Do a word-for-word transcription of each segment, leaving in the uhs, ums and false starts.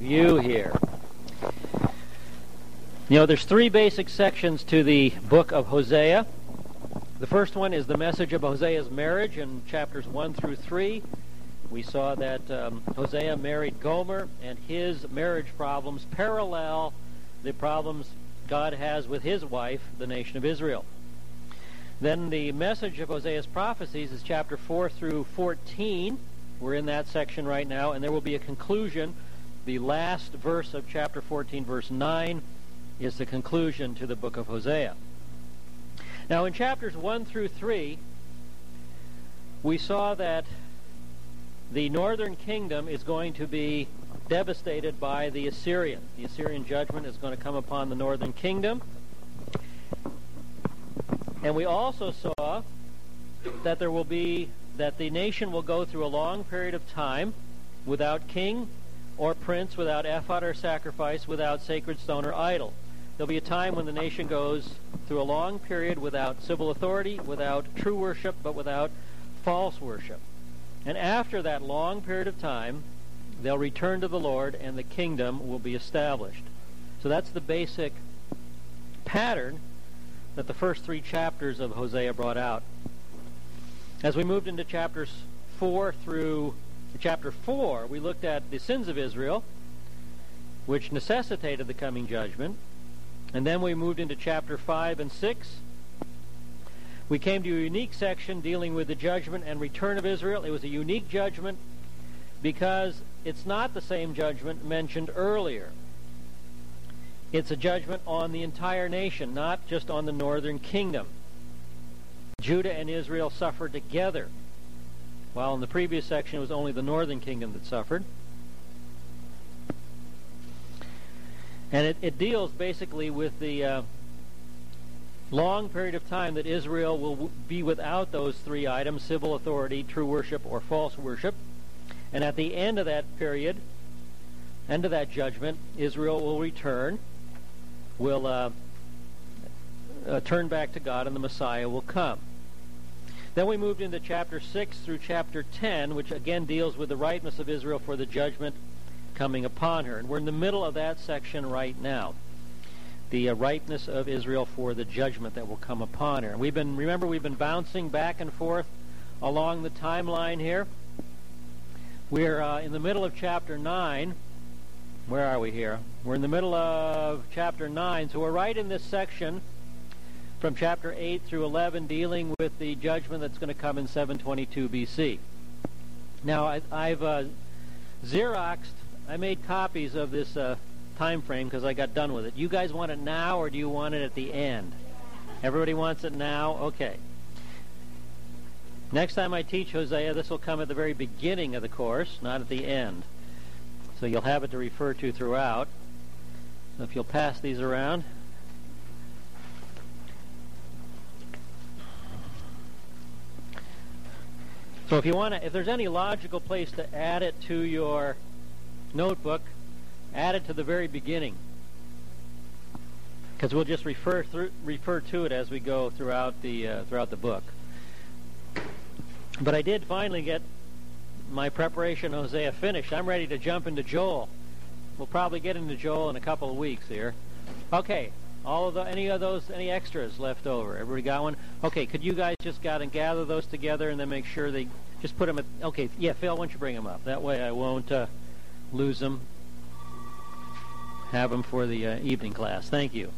review here. You know, there's three basic sections to the book of Hosea. The first one is the message of Hosea's marriage in chapters one through three. We saw that um, Hosea married Gomer, and his marriage problems parallel the problems God has with his wife, the nation of Israel. Then the message of Hosea's prophecies is chapter four through fourteen. We're in that section right now, and there will be a conclusion. The last verse of chapter fourteen, verse nine, is the conclusion to the book of Hosea. Now, in chapters one through three, we saw that the northern kingdom is going to be devastated by the Assyrians. The Assyrian judgment is going to come upon the northern kingdom. And we also saw that there will be, that the nation will go through a long period of time without king or prince, without ephod or sacrifice, without sacred stone or idol. There'll be a time when the nation goes through a long period without civil authority, without true worship, but without false worship. And after that long period of time, they'll return to the Lord and the kingdom will be established. So that's the basic pattern that the first three chapters of Hosea brought out. As we moved into chapters four through chapter four, we looked at the sins of Israel, which necessitated the coming judgment. And then we moved into chapter five and six. We came to a unique section dealing with the judgment and return of Israel. It was a unique judgment because it's not the same judgment mentioned earlier. It's a judgment on the entire nation, not just on the northern kingdom. Judah and Israel suffered together, while in the previous section it was only the northern kingdom that suffered. And it, it deals basically with the uh, long period of time that Israel will w- be without those three items: civil authority, true worship, or false worship. And at the end of that period, end of that judgment, Israel will return, will uh, uh, turn back to God, and the Messiah will come. Then we moved into chapter six through chapter ten, which again deals with the rightness of Israel for the judgment coming upon her. And we're in the middle of that section right now. The uh, rightness of Israel for the judgment that will come upon her. And we've been, remember, we've been bouncing back and forth along the timeline here. We're uh, in the middle of chapter nine. Where are we here? We're in the middle of chapter nine. So we're right in this section from chapter eight through eleven, dealing with the judgment that's going to come in seven twenty-two B C. Now, I, I've uh, Xeroxed, I made copies of this uh, time frame because I got done with it. You guys want it now, or do you want it at the end? Everybody wants it now? Okay. Next time I teach Hosea, this will come at the very beginning of the course, not at the end. So you'll have it to refer to throughout. So if you'll pass these around. So if you want to, if there's any logical place to add it to your notebook, add it to the very beginning, because we'll just refer through, refer to it as we go throughout the uh, throughout the book. But I did finally get my preparation Hosea finished. I'm ready to jump into Joel. We'll probably get into Joel in a couple of weeks here. Okay, all of the any of those any extras left over? Everybody got one? Okay, could you guys just got and gather those together and then make sure they just put them at? Okay, yeah, Phil, why don't you bring them up? That way I won't uh, lose them. Have them for the uh, evening class. Thank you.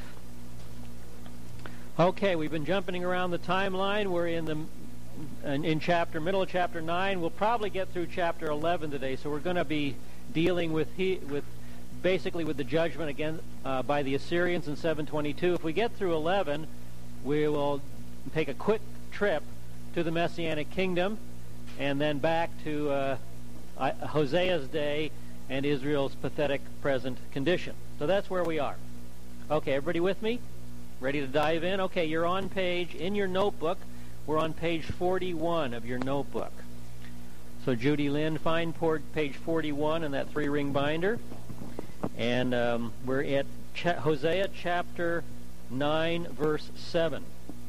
Okay, we've been jumping around the timeline. We're in the in, in chapter middle of chapter nine. We'll probably get through chapter eleven today. So we're going to be dealing with he, with basically with the judgment again uh, by the Assyrians in seven twenty-two. If we get through eleven, we will take a quick trip to the Messianic kingdom, and then back to uh, Hosea's day and Israel's pathetic present condition. So that's where we are. Okay, everybody with me? Ready to dive in? Okay, you're on page, in your notebook, we're on page forty-one of your notebook. So Judy Lynn, find page forty-one in that three-ring binder. And um, we're at Ch- Hosea chapter nine, verse seven.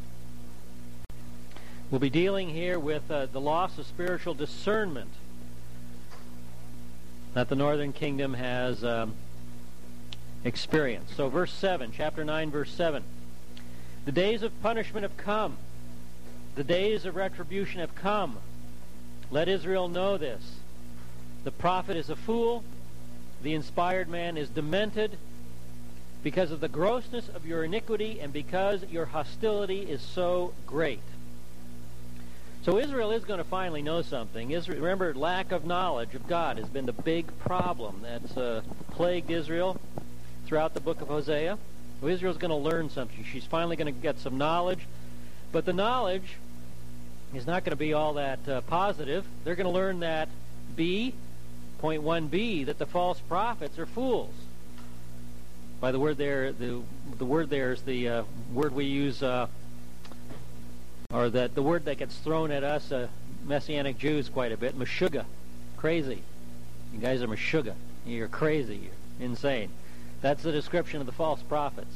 We'll be dealing here with uh, the loss of spiritual discernment. that the northern kingdom has um, experienced. So verse seven, chapter nine, verse seven. The days of punishment have come. The days of retribution have come. Let Israel know this. The prophet is a fool. The inspired man is demented. Because of the grossness of your iniquity and because your hostility is so great. So Israel is going to finally know something. Israel, remember, lack of knowledge of God has been the big problem that's uh, plagued Israel throughout the book of Hosea. Well, Israel's going to learn something. She's finally going to get some knowledge. But the knowledge is not going to be all that uh, positive. They're going to learn that B, point one B, that the false prophets are fools. By the word there, the the word there is the uh, word we use, uh, or that the word that gets thrown at us, uh, Messianic Jews, quite a bit, meshuggah, crazy. You guys are meshuggah. You're crazy. You're insane. That's the description of the false prophets.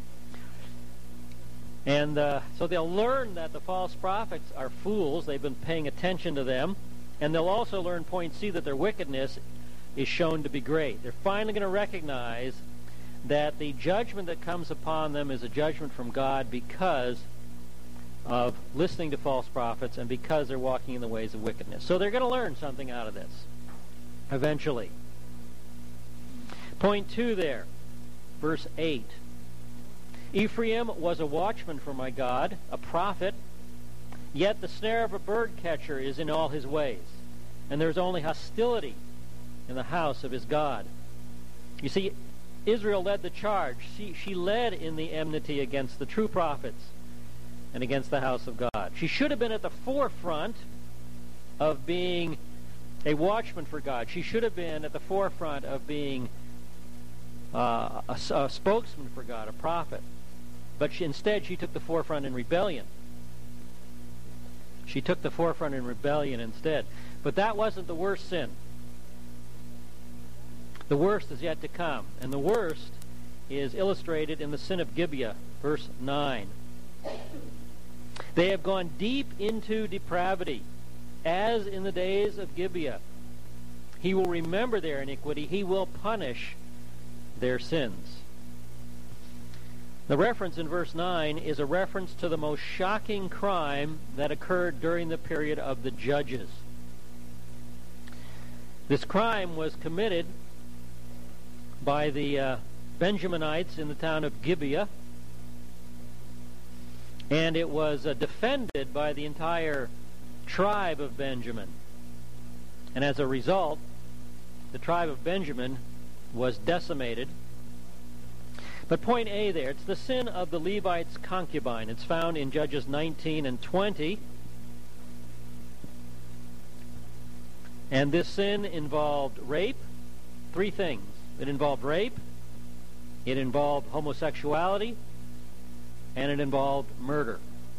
And uh, so they'll learn that the false prophets are fools. They've been paying attention to them. And they'll also learn, point C, that their wickedness is shown to be great. They're finally going to recognize that the judgment that comes upon them is a judgment from God because of listening to false prophets and because they're walking in the ways of wickedness. So they're going to learn something out of this eventually. Point two there, verse eight. Ephraim was a watchman for my God, a prophet, yet the snare of a bird catcher is in all his ways, and there's only hostility in the house of his God. You see, Israel led the charge. She, she led in the enmity against the true prophets and against the house of God. She should have been at the forefront of being a watchman for God. She should have been at the forefront of being uh, a, a spokesman for God, a prophet. But she, instead, she took the forefront in rebellion. She took the forefront in rebellion instead. But that wasn't the worst sin. The worst is yet to come. And the worst is illustrated in the sin of Gibeah, verse nine. They have gone deep into depravity, as in the days of Gibeah. He will remember their iniquity. He will punish their sins. The reference in verse nine is a reference to the most shocking crime that occurred during the period of the Judges. This crime was committed by the uh, Benjaminites in the town of Gibeah, and it was uh, defended by the entire tribe of Benjamin. And as a result, the tribe of Benjamin was decimated. But point A there, it's the sin of the Levite's concubine. It's found in Judges nineteen and twenty. And this sin involved rape, three things. It involved rape, it involved homosexuality, and it involved murder.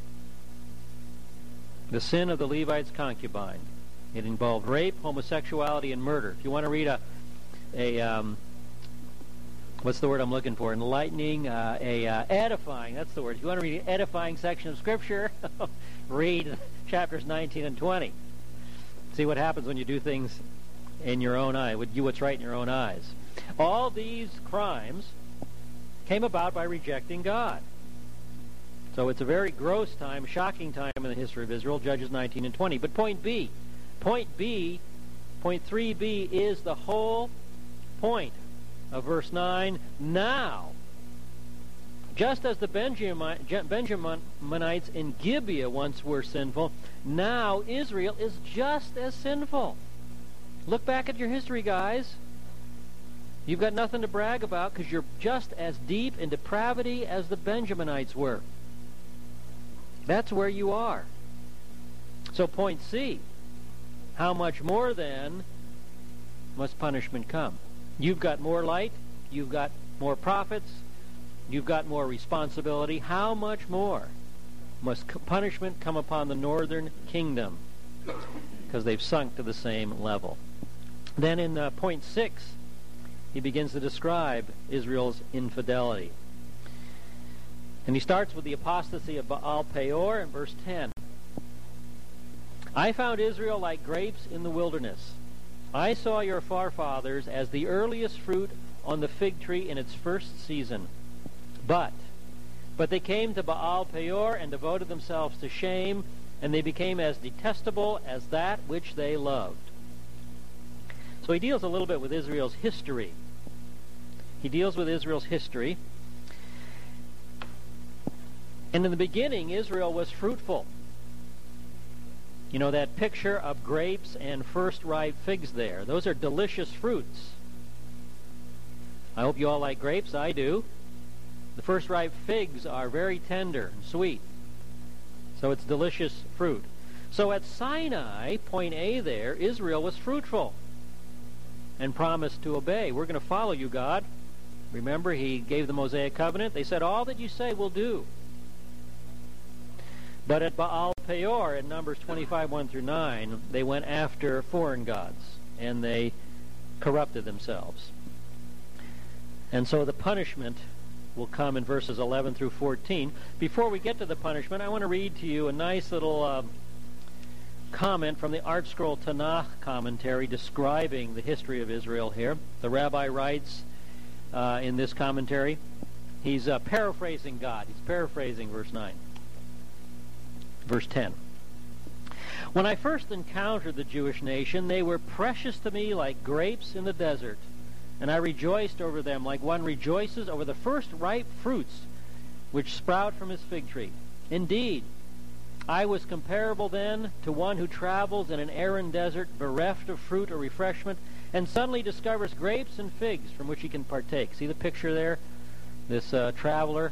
The sin of the Levite's concubine. It involved rape, homosexuality, and murder. If you want to read a, a um, what's the word I'm looking for? Enlightening, uh, a uh, edifying, that's the word. If you want to read an edifying section of Scripture, read chapters nineteen and twenty. See what happens when you do things in your own eye, would do what's right in your own eyes. All these crimes came about by rejecting God. So it's a very gross time, shocking time in the history of Israel, Judges nineteen and twenty. But point B, point B, point three B is the whole point of verse nine. Now, just as the Benjamin, Benjaminites in Gibeah once were sinful, now Israel is just as sinful. Look back at your history, guys. You've got nothing to brag about because you're just as deep in depravity as the Benjaminites were. That's where you are. So point C, how much more then must punishment come? You've got more light, you've got more prophets, you've got more responsibility. How much more must punishment come upon the northern kingdom? Because they've sunk to the same level. Then in uh, point six, he begins to describe Israel's infidelity. And he starts with the apostasy of Baal Peor in verse ten. I found Israel like grapes in the wilderness, I saw your forefathers as the earliest fruit on the fig tree in its first season. But, but they came to Baal Peor and devoted themselves to shame, and they became as detestable as that which they loved. So he deals a little bit with Israel's history. He deals with Israel's history. And in the beginning, Israel was fruitful. You know, that picture of grapes and first ripe figs there. Those are delicious fruits. I hope you all like grapes. I do. The first ripe figs are very tender and sweet. So it's delicious fruit. So at Sinai, point A there, Israel was fruitful and promised to obey. We're going to follow you, God. Remember, he gave the Mosaic covenant. They said, all that you say we'll do. But at Baal Peor, in Numbers twenty-five, one through nine, they went after foreign gods, and they corrupted themselves. And so the punishment will come in verses eleven through fourteen. Before we get to the punishment, I want to read to you a nice little uh, comment from the Art Scroll Tanakh commentary describing the history of Israel here. The rabbi writes uh, in this commentary, he's uh, paraphrasing God. He's paraphrasing verse nine. Verse ten. When I first encountered the Jewish nation, they were precious to me like grapes in the desert, and I rejoiced over them like one rejoices over the first ripe fruits which sprout from his fig tree. Indeed, I was comparable then to one who travels in an arid desert, bereft of fruit or refreshment, and suddenly discovers grapes and figs from which he can partake. See the picture there? This uh, traveler,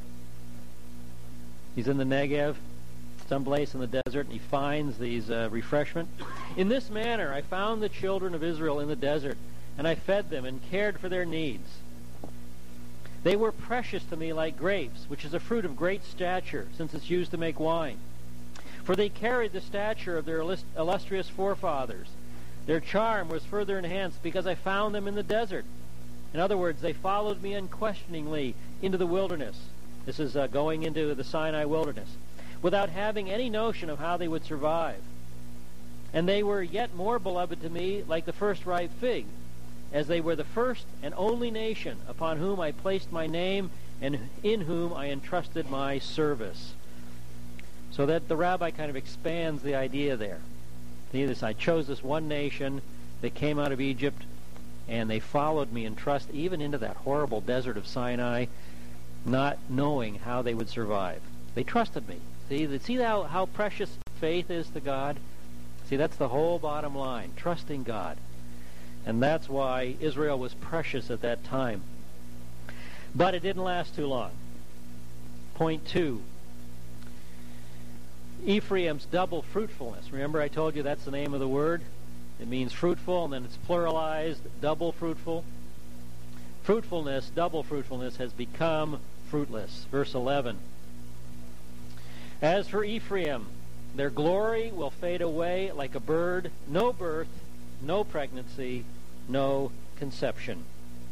he's in the Negev, someplace in the desert, and he finds these uh, refreshment. In this manner I found the children of Israel in the desert, and I fed them and cared for their needs. They were precious to me like grapes, which is a fruit of great stature, since it's used to make wine. For they carried the stature of their illustrious forefathers. Their charm was further enhanced because I found them in the desert. In other words, they followed me unquestioningly into the wilderness. This is uh, going into the Sinai wilderness, without having any notion of how they would survive. And they were yet more beloved to me like the first ripe fig, as they were the first and only nation upon whom I placed my name and in whom I entrusted my service. So that the rabbi kind of expands the idea there. See this, I chose this one nation that came out of Egypt, and they followed me in trust even into that horrible desert of Sinai, not knowing how they would survive. They trusted me. See, see how, how precious faith is to God? See, that's the whole bottom line, trusting God. And that's why Israel was precious at that time. But it didn't last too long. Point two. Ephraim's double fruitfulness. Remember I told you that's the name of the word? It means fruitful, and then it's pluralized, double fruitful. Fruitfulness, double fruitfulness, has become fruitless. Verse eleven. As for Ephraim, their glory will fade away like a bird, no birth, no pregnancy, no conception.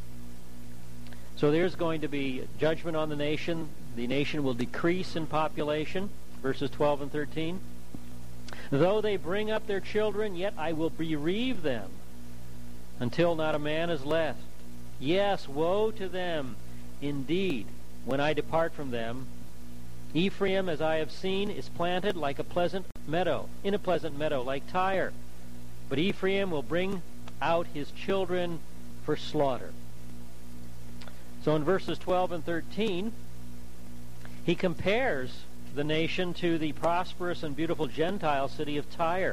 So there's going to be judgment on the nation. The nation will decrease in population, verses twelve and thirteen. Though they bring up their children, yet I will bereave them until not a man is left. Yes, woe to them indeed when I depart from them. Ephraim, as I have seen, is planted like a pleasant meadow, in a pleasant meadow like Tyre. But Ephraim will bring out his children for slaughter. So in verses twelve and thirteen, he compares the nation to the prosperous and beautiful Gentile city of Tyre,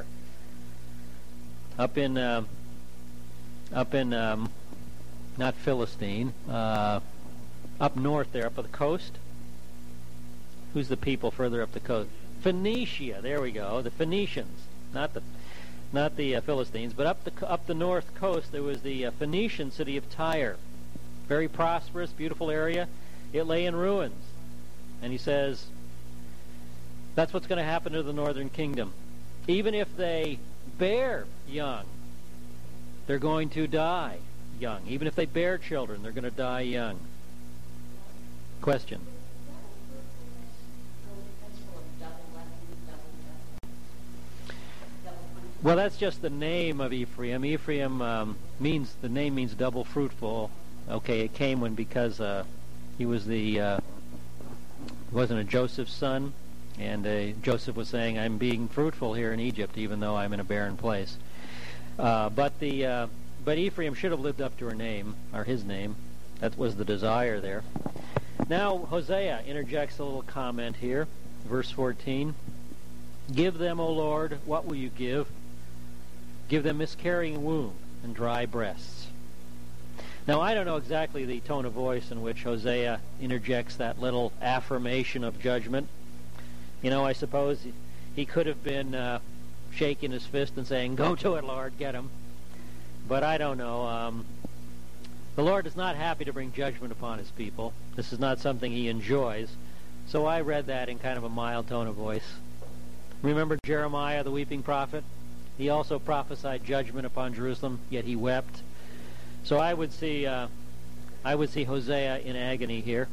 up in, uh, up in, um, not Philistine, uh, up north there, up at the coast. Who's the people further up the coast? Phoenicia. There we go. The Phoenicians, not the, not the uh, Philistines, but up the up the north coast there was the uh, Phoenician city of Tyre, very prosperous, beautiful area. It lay in ruins, and he says that's what's going to happen to the northern kingdom. Even if they bear young, they're going to die young. Even if they bear children, they're going to die young. Question. Well, that's just the name of Ephraim. Ephraim um, means, the name means double fruitful. Okay, it came when, because uh, he was the, uh, wasn't a Joseph's son, and uh, Joseph was saying, I'm being fruitful here in Egypt, even though I'm in a barren place. Uh, but the, uh, but Ephraim should have lived up to her name, or his name. That was the desire there. Now Hosea interjects a little comment here, verse fourteen. Give them, O Lord, what will you give? Give them miscarrying womb and dry breasts. Now, I don't know exactly the tone of voice in which Hosea interjects that little affirmation of judgment. You know, I suppose he could have been uh, shaking his fist and saying, go to it, Lord, get him. But I don't know. Um, the Lord is not happy to bring judgment upon his people. This is not something he enjoys. So I read that in kind of a mild tone of voice. Remember Jeremiah, the weeping prophet? He also prophesied judgment upon Jerusalem, yet he wept. So I would see, uh, I would see Hosea in agony here.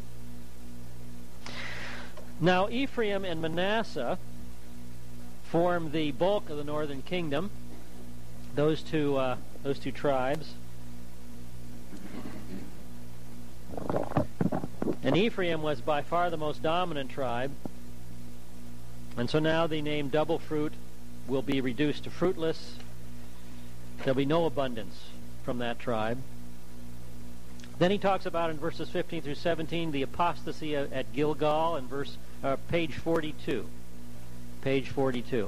Now Ephraim and Manasseh form the bulk of the northern kingdom. Those two, uh, those two tribes. And Ephraim was by far the most dominant tribe. And so now the name double fruit will be reduced to fruitless. There'll be no abundance from that tribe. Then he talks about in verses fifteen through seventeen the apostasy at Gilgal in verse uh, page forty-two. Page forty-two.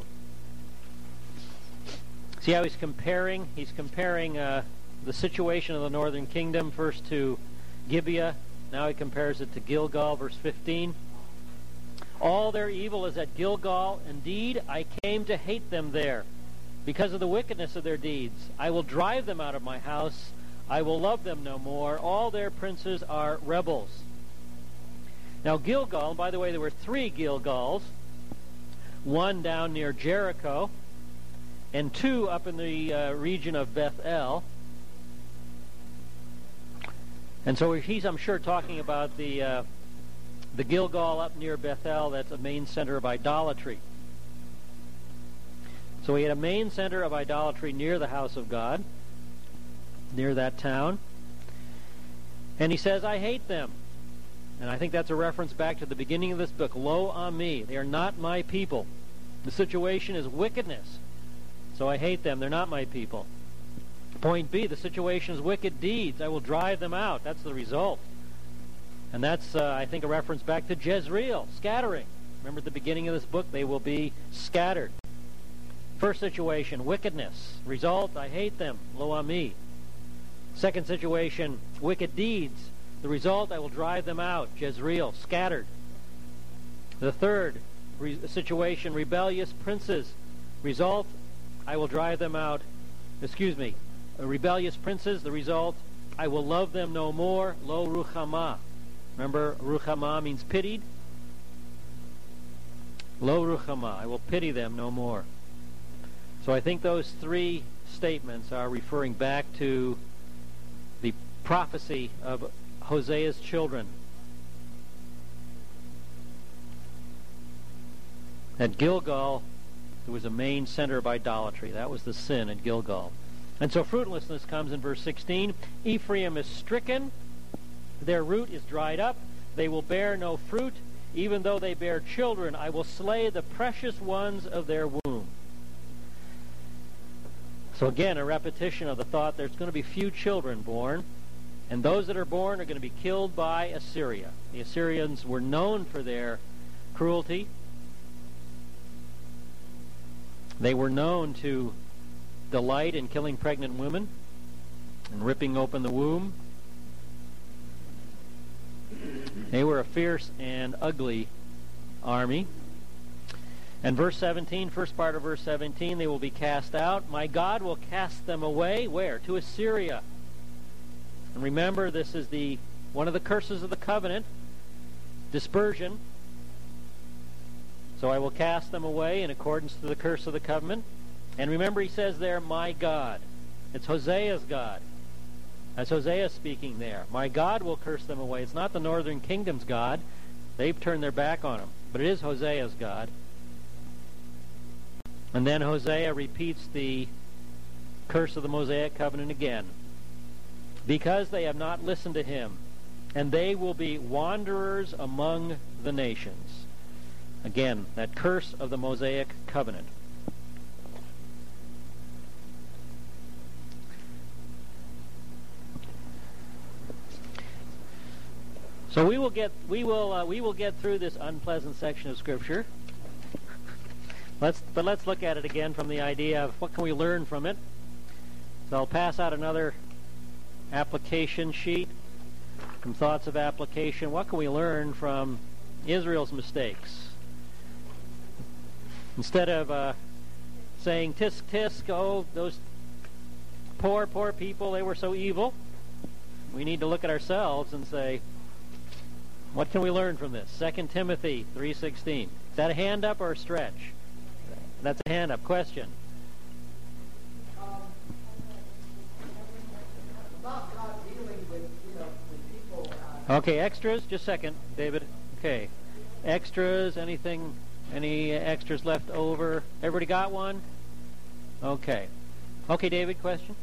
See how he's comparing? He's comparing uh, the situation of the northern kingdom first to Gibeah. Now he compares it to Gilgal, verse fifteen. All their evil is at Gilgal. Indeed, I came to hate them there because of the wickedness of their deeds. I will drive them out of my house. I will love them no more. All their princes are rebels. Now Gilgal, and by the way, there were three Gilgals. One down near Jericho, and two up in the uh, region of Bethel. And so he's, I'm sure, talking about the... Uh, The Gilgal up near Bethel, that's a main center of idolatry. So he had a main center of idolatry near the house of God, near that town. And he says, I hate them. And I think that's a reference back to the beginning of this book. Lo on me, they are not my people. The situation is wickedness. So I hate them, they're not my people. Point B, the situation is wicked deeds. I will drive them out. That's the result. And that's, uh, I think, a reference back to Jezreel, scattering. Remember at the beginning of this book, they will be scattered. First situation, wickedness. Result, I hate them. Lo on me. Second situation, wicked deeds. The result, I will drive them out. Jezreel, scattered. The third re- situation, rebellious princes. Result, I will drive them out. Excuse me. Rebellious princes. The result, I will love them no more. Lo ruchama. Remember, ruchama means pitied. Lo ruchama, I will pity them no more. So I think those three statements are referring back to the prophecy of Hosea's children. At Gilgal, there was a main center of idolatry. That was the sin at Gilgal. And so fruitlessness comes in verse sixteen. Ephraim is stricken. Their root is dried up. They will bear no fruit. Even though they bear children, I will slay the precious ones of their womb. So again, a repetition of the thought there's going to be few children born, and those that are born are going to be killed by Assyria. The Assyrians were known for their cruelty. They were known to delight in killing pregnant women and ripping open the womb. They were a fierce and ugly army. And verse seventeen, first part of verse seventeen, they will be cast out. My God will cast them away. Where? To Assyria. And remember, this is the one of the curses of the covenant, dispersion. So I will cast them away in accordance to the curse of the covenant. And remember, he says there, my God. It's Hosea's God. That's Hosea speaking there. My God will curse them away. It's not the northern kingdom's God. They've turned their back on him. But it is Hosea's God. And then Hosea repeats the curse of the Mosaic covenant again. Because they have not listened to him, and they will be wanderers among the nations. Again, that curse of the Mosaic covenant. So we will get we will uh, we will get through this unpleasant section of Scripture. Let's but let's look at it again from the idea of what can we learn from it. So I'll pass out another application sheet, some thoughts of application. What can we learn from Israel's mistakes? Instead of uh, saying tisk tisk, oh those poor poor people, they were so evil, we need to look at ourselves and say, what can we learn from this? Second Timothy three sixteen. Is that a hand up or a stretch? That's a hand up. Question. Um, about God dealing with, you know, with people. Uh, Okay, extras. Just a second, David. Okay, extras. Anything? Any extras left over? Everybody got one? Okay. Okay, David. Question.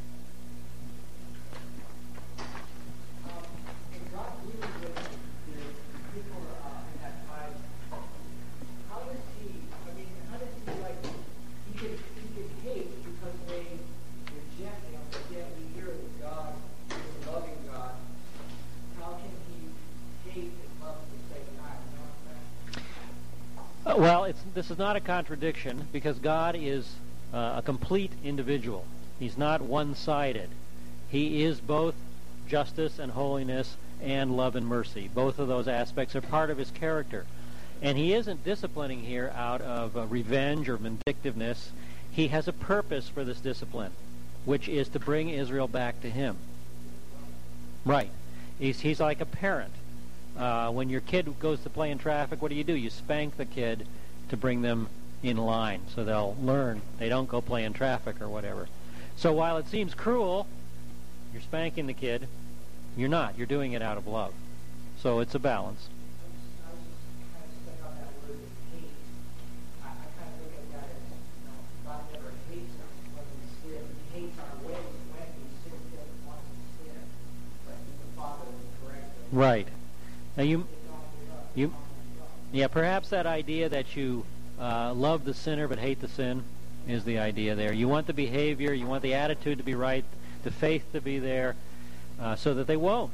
Well, it's, this is not a contradiction because God is uh, a complete individual. He's not one-sided. He is both justice and holiness and love and mercy. Both of those aspects are part of his character. And he isn't disciplining here out of uh, revenge or vindictiveness. He has a purpose for this discipline, which is to bring Israel back to him. Right. He's, he's like a parent. Uh, when your kid goes to play in traffic, what do you do? You spank the kid to bring them in line so they'll learn. They don't go play in traffic or whatever. So while it seems cruel, you're spanking the kid, you're not. You're doing it out of love. So it's a balance. I was just kind of stuck on that word hate. I, I kind of look at that as, you know, God never hates us when we sin. He hates our ways when we sin. He doesn't want us to sin. But he's the Father who corrects us. Right. Now you, you, yeah, perhaps that idea that you uh, love the sinner but hate the sin is the idea there. You want the behavior, you want the attitude to be right, the faith to be there, uh, so that they won't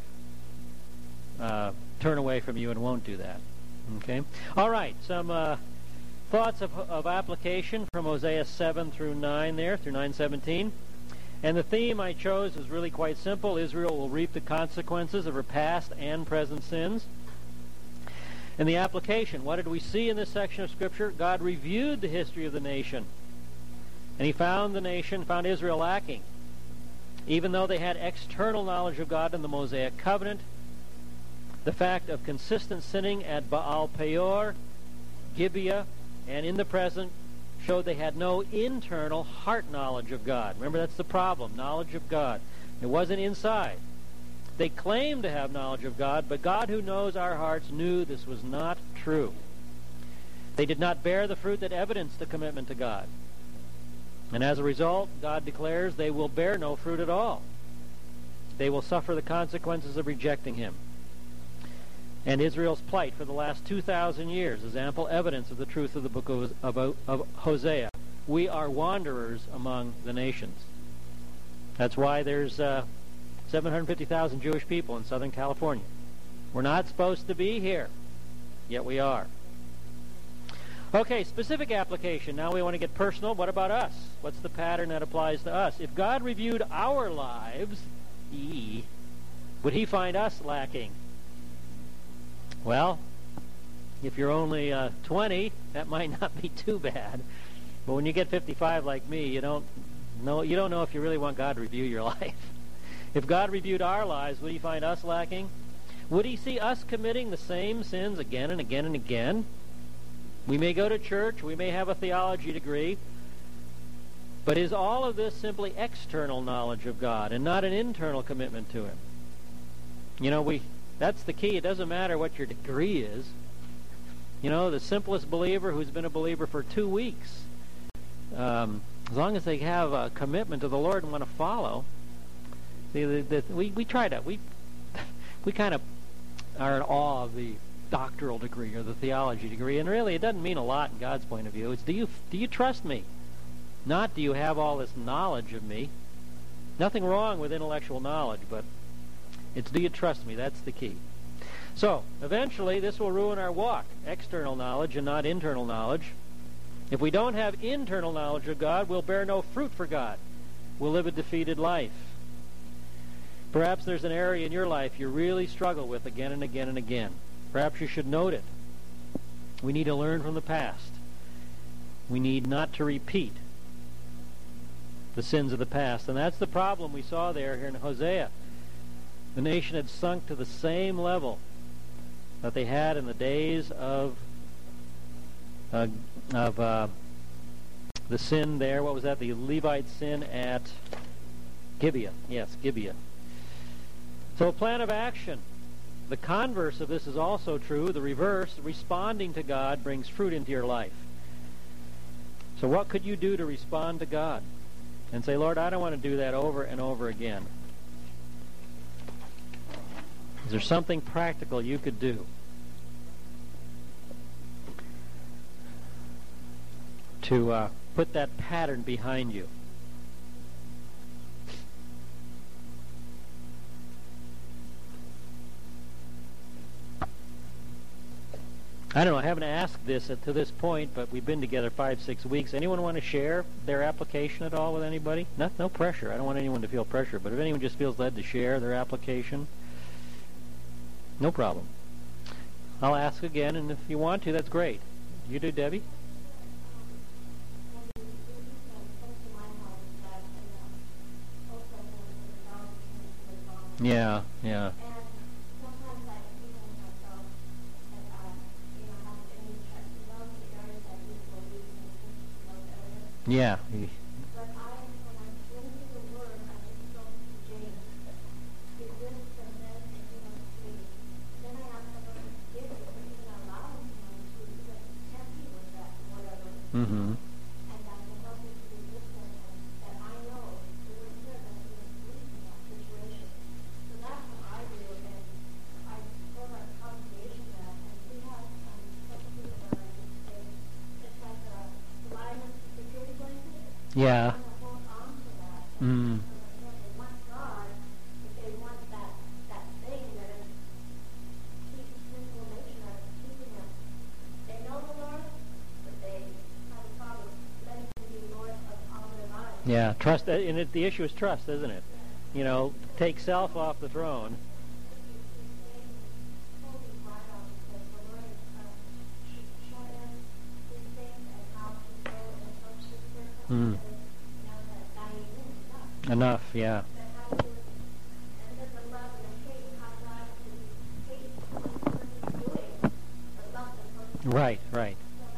uh, turn away from you and won't do that. Okay. All right. Some uh, thoughts of, of application from Hosea seven through nine there, through nine seventeen. And the theme I chose is really quite simple. Israel will reap the consequences of her past and present sins. And the application, what did we see in this section of Scripture? God reviewed the history of the nation. And he found the nation, found Israel lacking. Even though they had external knowledge of God in the Mosaic covenant, the fact of consistent sinning at Baal Peor, Gibeah, and in the present showed they had no internal heart knowledge of God. Remember, that's the problem, knowledge of God. It wasn't inside. They claimed to have knowledge of God, but God who knows our hearts knew this was not true. They did not bear the fruit that evidenced the commitment to God. And as a result, God declares they will bear no fruit at all. They will suffer the consequences of rejecting him. And Israel's plight for the last two thousand years is ample evidence of the truth of the book of, of, of Hosea. We are wanderers among the nations. That's why there's uh, seven hundred fifty thousand Jewish people in Southern California. We're not supposed to be here, yet we are. Okay, specific application. Now we want to get personal. What about us? What's the pattern that applies to us? If God reviewed our lives, ee, would he find us lacking? Well, if you're only uh, twenty, that might not be too bad. But when you get fifty-five like me, you don't know, you don't know if you really want God to review your life. If God reviewed our lives, would he find us lacking? Would he see us committing the same sins again and again and again? We may go to church, we may have a theology degree, but is all of this simply external knowledge of God and not an internal commitment to him? You know, we that's the key. It doesn't matter what your degree is. You know, the simplest believer who's been a believer for two weeks um, as long as they have a commitment to the Lord and want to follow. See, the, the, we we try to we we kind of are in awe of the doctoral degree or the theology degree, and really it doesn't mean a lot in God's point of view. It's do you do you trust me? Not do you have all this knowledge of me? Nothing wrong with intellectual knowledge, but it's do you trust me? That's the key. So, eventually, this will ruin our walk. External knowledge and not internal knowledge. If we don't have internal knowledge of God, we'll bear no fruit for God. We'll live a defeated life. Perhaps there's an area in your life you really struggle with again and again and again. Perhaps you should note it. We need to learn from the past. We need not to repeat the sins of the past. And that's the problem we saw there here in Hosea. The nation had sunk to the same level that they had in the days of uh, of uh, the sin there. What was that? The Levite sin at Gibeah. Yes, Gibeah. So a plan of action. The converse of this is also true. The reverse, responding to God, brings fruit into your life. So what could you do to respond to God? And say, Lord, I don't want to do that over and over again. Is there something practical you could do to uh, put that pattern behind you? I don't know, I haven't asked this to this point, but we've been together five, six weeks. Anyone want to share their application at all with anybody? No, no pressure. I don't want anyone to feel pressure, but if anyone just feels led to share their application, no problem. I'll ask again, and if you want to, that's great. You do, Debbie? Yeah, yeah. Yeah. Mm-hmm. Yeah. Mm. Yeah, trust, and it, the issue is trust, isn't it? You know, take self off the throne. Mm. Enough, yeah. Right, right.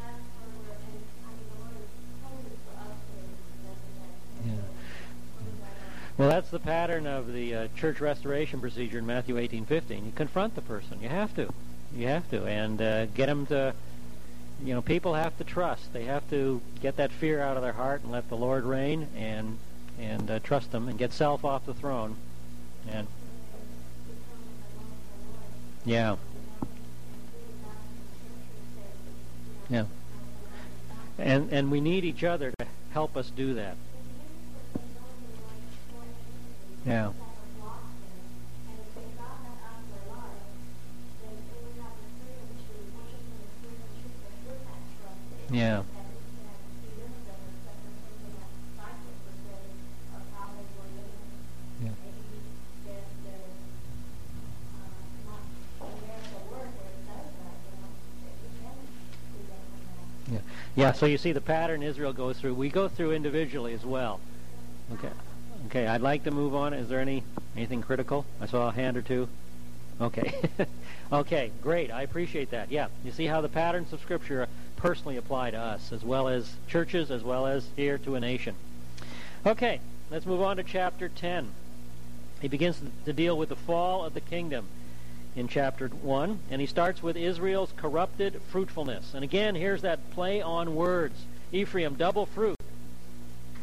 Yeah. Well, that's the pattern of the uh, church restoration procedure in Matthew eighteen fifteen. You confront the person. You have to. You have to. And uh, get them to... You know, people have to trust. They have to get that fear out of their heart and let the Lord reign and and uh, trust Him and get self off the throne. And yeah, yeah, and and we need each other to help us do that. Yeah. Yeah. Yeah. Yeah. Yeah. So you see the pattern Israel goes through. We go through individually as well. Okay. Okay. I'd like to move on. Is there any anything critical? I saw a hand or two. Okay. Okay. Great. I appreciate that. Yeah. You see how the patterns of Scripture personally apply to us, as well as churches, as well as here to a nation. Okay, let's move on to chapter ten. He begins to deal with the fall of the kingdom in chapter one, and he starts with Israel's corrupted fruitfulness. And again, here's that play on words. Ephraim, double fruit.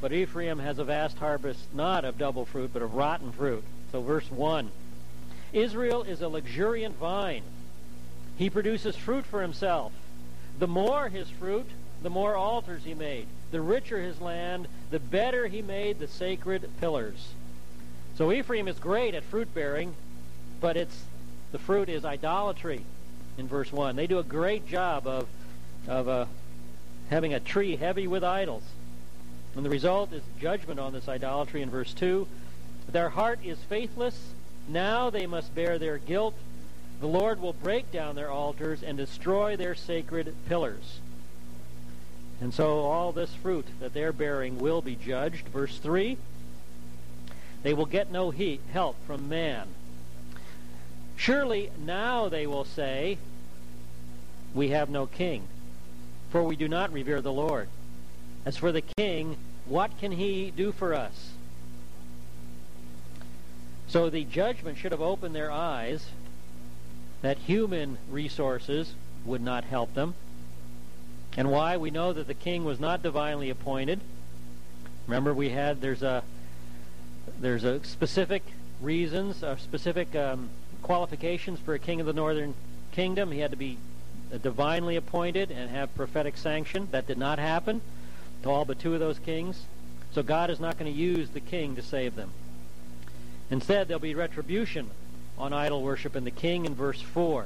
but Ephraim has a vast harvest, not of double fruit, but of rotten fruit. So verse one. Israel is a luxuriant vine. He produces fruit for himself. The more his fruit, the more altars he made. The richer his land, the better he made the sacred pillars. So Ephraim is great at fruit bearing, but it's the fruit is idolatry in verse one. They do a great job of, of uh, having a tree heavy with idols. And the result is judgment on this idolatry in verse two. Their heart is faithless. Now they must bear their guilt. The Lord will break down their altars and destroy their sacred pillars. And so all this fruit that they're bearing will be judged. Verse three. They will get no heat, help from man. Surely now they will say, we have no king, for we do not revere the Lord. As for the king, what can he do for us? So the judgment should have opened their eyes that human resources would not help them. And why? We know that the king was not divinely appointed. Remember, we had, there's a, there's a specific reasons, uh, specific um, qualifications for a king of the northern kingdom. He had to be divinely appointed and have prophetic sanction. That did not happen to all but two of those kings. So God is not going to use the king to save them. Instead, there'll be retribution on idol worship in the king in verse four.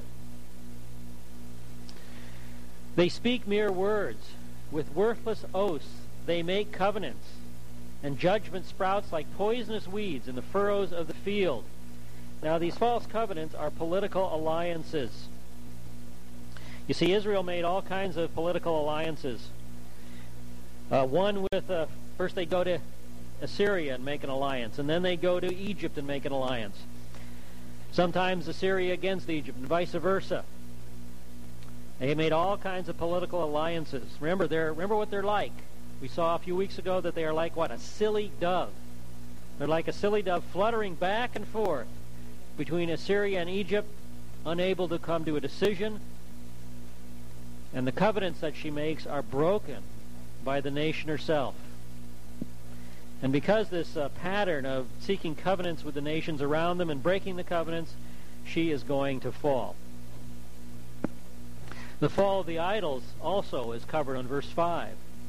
They speak mere words. With worthless oaths they make covenants, and judgment sprouts like poisonous weeds in the furrows of the field. Now, these false covenants are political alliances. You see, Israel made all kinds of political alliances. Uh, one with, uh, first they go to Assyria and make an alliance, and then they go to Egypt and make an alliance. Sometimes Assyria against Egypt, and vice versa. They made all kinds of political alliances. Remember, they're, remember what they're like. We saw a few weeks ago that they are like what? A silly dove. They're like a silly dove fluttering back and forth between Assyria and Egypt, unable to come to a decision. And the covenants that she makes are broken by the nation herself. And because this uh, pattern of seeking covenants with the nations around them and breaking the covenants, she is going to fall. The fall of the idols also is covered on verse five.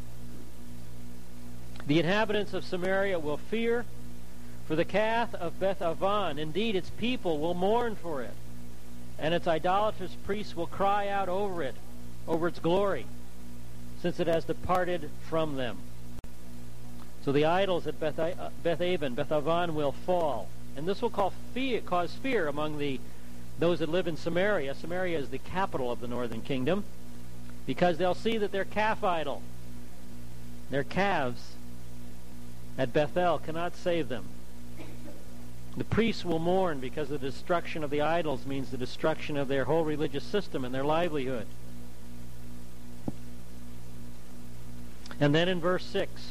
The inhabitants of Samaria will fear for the calf of Beth Aven. Indeed, its people will mourn for it, and its idolatrous priests will cry out over it, over its glory, since it has departed from them. So the idols at Beth, uh, Beth Aven, Beth Aven will fall. And this will cause fear, cause fear among the those that live in Samaria. Samaria is the capital of the northern kingdom, because they'll see that their calf idol, their calves at Bethel, cannot save them. The priests will mourn because the destruction of the idols means the destruction of their whole religious system and their livelihood. And then in verse six,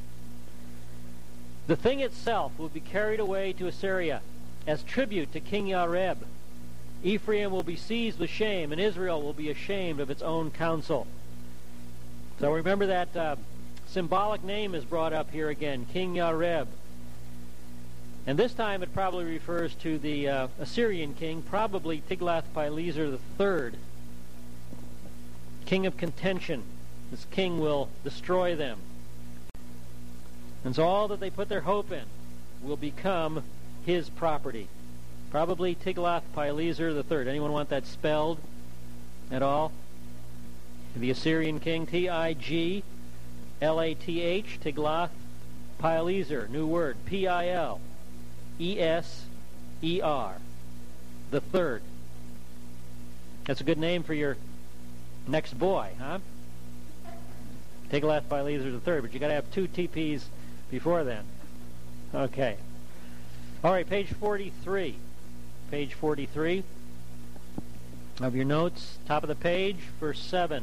the thing itself will be carried away to Assyria as tribute to King Yareb. Ephraim will be seized with shame, and Israel will be ashamed of its own counsel. So remember that uh, symbolic name is brought up here again, King Yareb. And this time it probably refers to the uh, Assyrian king, probably Tiglath-Pileser the third, king of contention. This king will destroy them. And so all that they put their hope in will become his property. Probably Tiglath-Pileser the third. Anyone want that spelled at all? The Assyrian king, T I G L A T H, Tiglath-Pileser, new word, P I L E S E R, the third. That's a good name for your next boy, huh? Tiglath-Pileser the third, but you got to have two T Ps before then. Okay. All right, page forty-three. Page forty-three of your notes, top of the page, verse seven.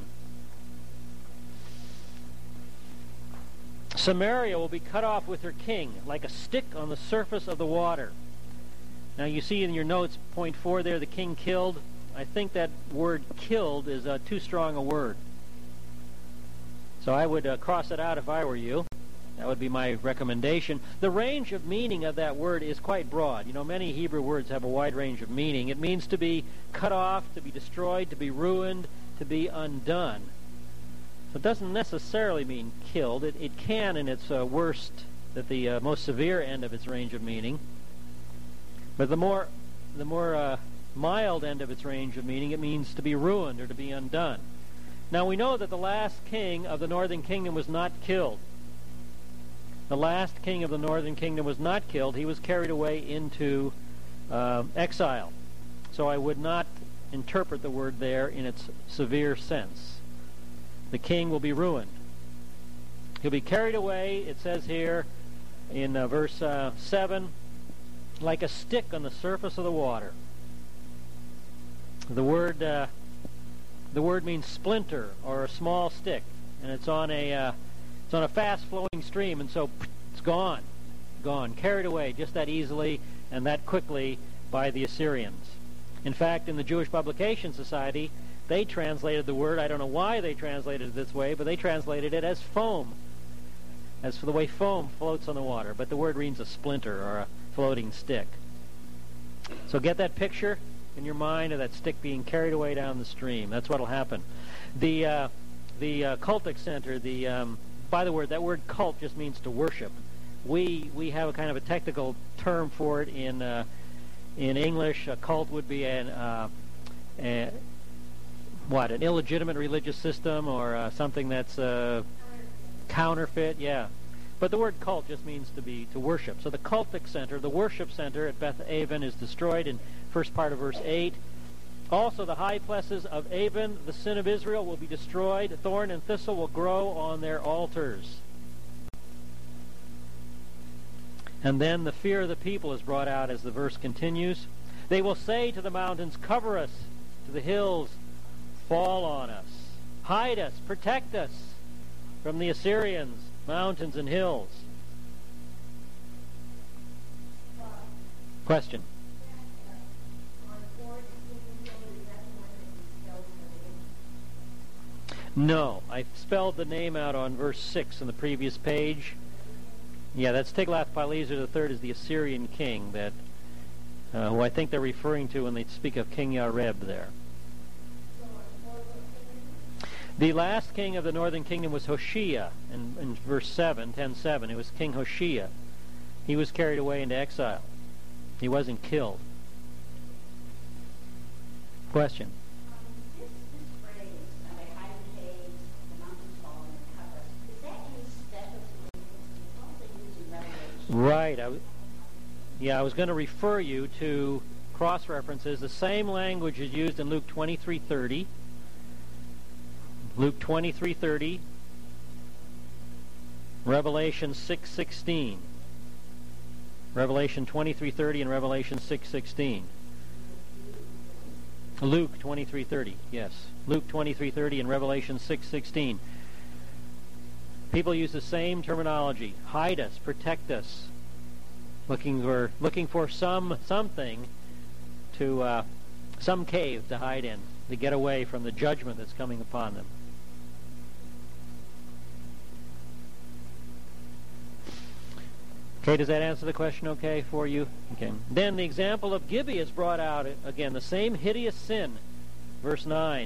Samaria will be cut off with her king, like a stick on the surface of the water. Now you see in your notes, point four there, the king killed. I think that word killed is uh, too strong a word. So I would uh, cross it out if I were you. That would be my recommendation. The range of meaning of that word is quite broad. You know, many Hebrew words have a wide range of meaning. It means to be cut off, to be destroyed, to be ruined, to be undone. So it doesn't necessarily mean killed. It, it can, in its uh, worst, at the uh, most severe end of its range of meaning. But the more, the more uh, mild end of its range of meaning, it means to be ruined or to be undone. Now we know that the last king of the northern kingdom was not killed. The last king of the northern kingdom was not killed. He was carried away into uh, exile. So I would not interpret the word there in its severe sense. The king will be ruined. He'll be carried away, it says here in uh, verse uh, seven, like a stick on the surface of the water. The word uh, the word means splinter or a small stick, and it's on a uh, it's on a fast-flowing stream, and so it's gone, gone, carried away just that easily and that quickly by the Assyrians. In fact, in the Jewish Publication Society, they translated the word, I don't know why they translated it this way, but they translated it as foam, as for the way foam floats on the water. But the word means a splinter or a floating stick. So get that picture in your mind of that stick being carried away down the stream. That's what will happen. The uh, the uh, cultic center, the um, by the word, that word cult just means to worship. We we have a kind of a technical term for it in uh, in English. A cult would be an uh, a, what an illegitimate religious system or uh, something that's uh, counterfeit. Yeah, but the word cult just means to be to worship. So the cultic center, the worship center at Beth Aven, is destroyed in first part of verse eight. Also, the high places of Aven, the sin of Israel, will be destroyed. Thorn and thistle will grow on their altars. And then the fear of the people is brought out as the verse continues. They will say to the mountains, cover us, to the hills, fall on us. Hide us, protect us from the Assyrians, mountains and hills. Question. No, I spelled the name out on verse six in the previous page. Yeah, that's Tiglath-Pileser the third is the Assyrian king that, uh, who I think they're referring to when they speak of King Yareb there. The last king of the northern kingdom was Hoshea in, in verse seven, ten seven. It was King Hoshea. He was carried away into exile. He wasn't killed. Question. Right. I w- yeah, I was going to refer you to cross-references. The same language is used in Luke twenty-three thirty. Luke twenty-three thirty. Revelation six sixteen. Revelation twenty-three thirty and Revelation six sixteen. Luke twenty-three thirty, yes. Luke twenty-three thirty and Revelation six sixteen. People use the same terminology. Hide us, protect us. Looking for looking for some something to uh, some cave to hide in, to get away from the judgment that's coming upon them. Okay, does that answer the question okay for you? Okay. Then the example of Gibeah is brought out again, the same hideous sin. Verse nine.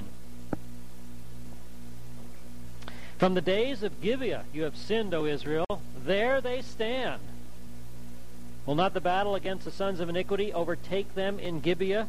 From the days of Gibeah you have sinned, O Israel. There they stand. Will not the battle against the sons of iniquity overtake them in Gibeah?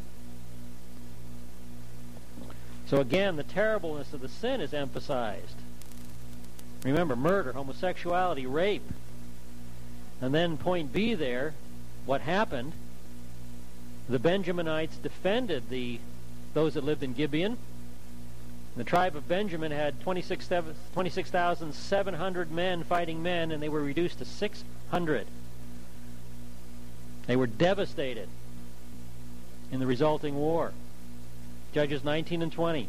So again, the terribleness of the sin is emphasized. Remember, murder, homosexuality, rape. And then point B there, what happened? The Benjaminites defended the those that lived in Gibeon. The tribe of Benjamin had twenty-six thousand seven hundred men, fighting men, and they were reduced to six hundred. They were devastated in the resulting war. Judges nineteen and twenty.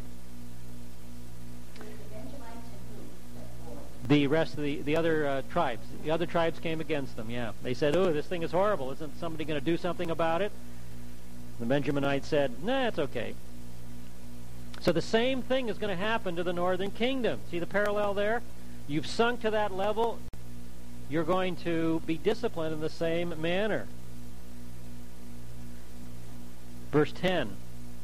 The rest of the, the other uh, tribes. The other tribes came against them, yeah. They said, oh, this thing is horrible. Isn't somebody going to do something about it? The Benjaminites said, nah, it's okay. So the same thing is going to happen to the northern kingdom. See the parallel there? You've sunk to that level. you're going to be disciplined in the same manner. Verse ten.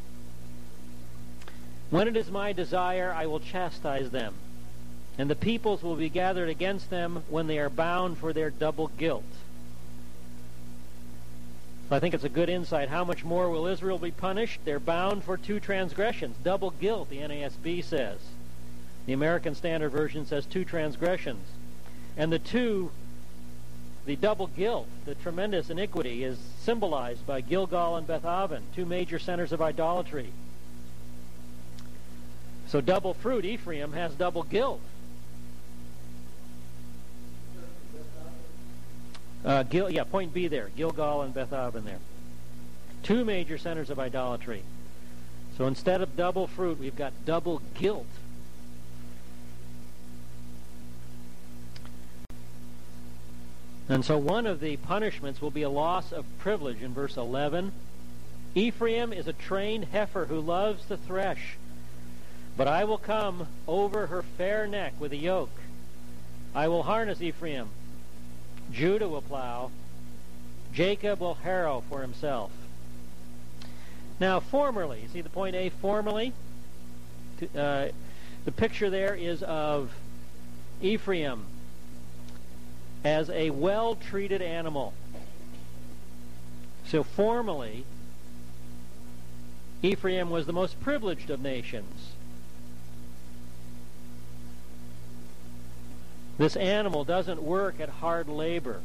When it is my desire, I will chastise them, and the peoples will be gathered against them when they are bound for their double guilt. So I think it's a good insight. How much more will Israel be punished? They're bound for two transgressions. Double guilt, the N A S B says. The American Standard Version says two transgressions. And the two, the double guilt, the tremendous iniquity, is symbolized by Gilgal and Beth-aven, two major centers of idolatry. So double fruit, Ephraim has double guilt. Uh, Gil, yeah, point B there. Gilgal and Beth-aven there. Two major centers of idolatry. So instead of double fruit, we've got double guilt. And so one of the punishments will be a loss of privilege in verse eleven. Ephraim is a trained heifer who loves to thresh, but I will come over her fair neck with a yoke. I will harness Ephraim. Judah will plow. Jacob will harrow for himself. Now, formerly, you see the point A, formerly? Uh, the picture there is of Ephraim as a well-treated animal. So formerly, Ephraim was the most privileged of nations. This animal doesn't work at hard labor.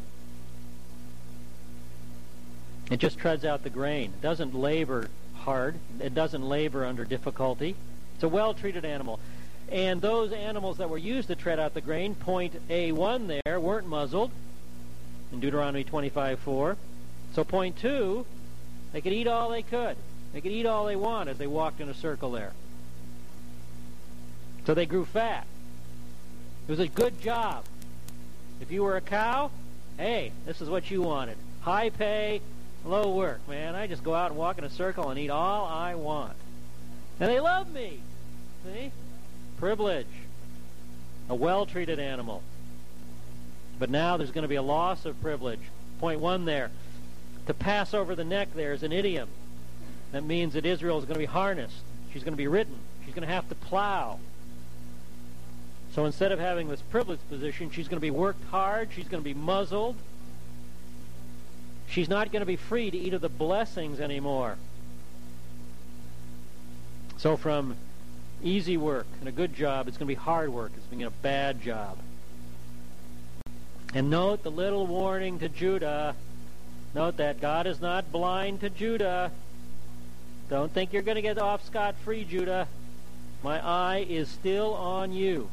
It just treads out the grain. It doesn't labor hard. It doesn't labor under difficulty. It's a well-treated animal. And those animals that were used to tread out the grain, point A one there, weren't muzzled in Deuteronomy twenty-five four. So point two, they could eat all they could. They could eat all they want as they walked in a circle there. So they grew fat. It was a good job. If you were a cow, hey, this is what you wanted. High pay, low work, man. I just go out and walk in a circle and eat all I want. And they love me. See? Privilege. A well-treated animal. But now there's going to be a loss of privilege. Point one there. To pass over the neck there is an idiom. That means that Israel is going to be harnessed. She's going to be ridden. She's going to have to plow. So instead of having this privileged position, she's going to be worked hard. She's going to be muzzled. She's not going to be free to eat of the blessings anymore. So from easy work and a good job, it's going to be hard work. It's going to be a bad job. And note the little warning to Judah. Note that God is not blind to Judah. Don't think you're going to get off scot-free, Judah. My eye is still on you.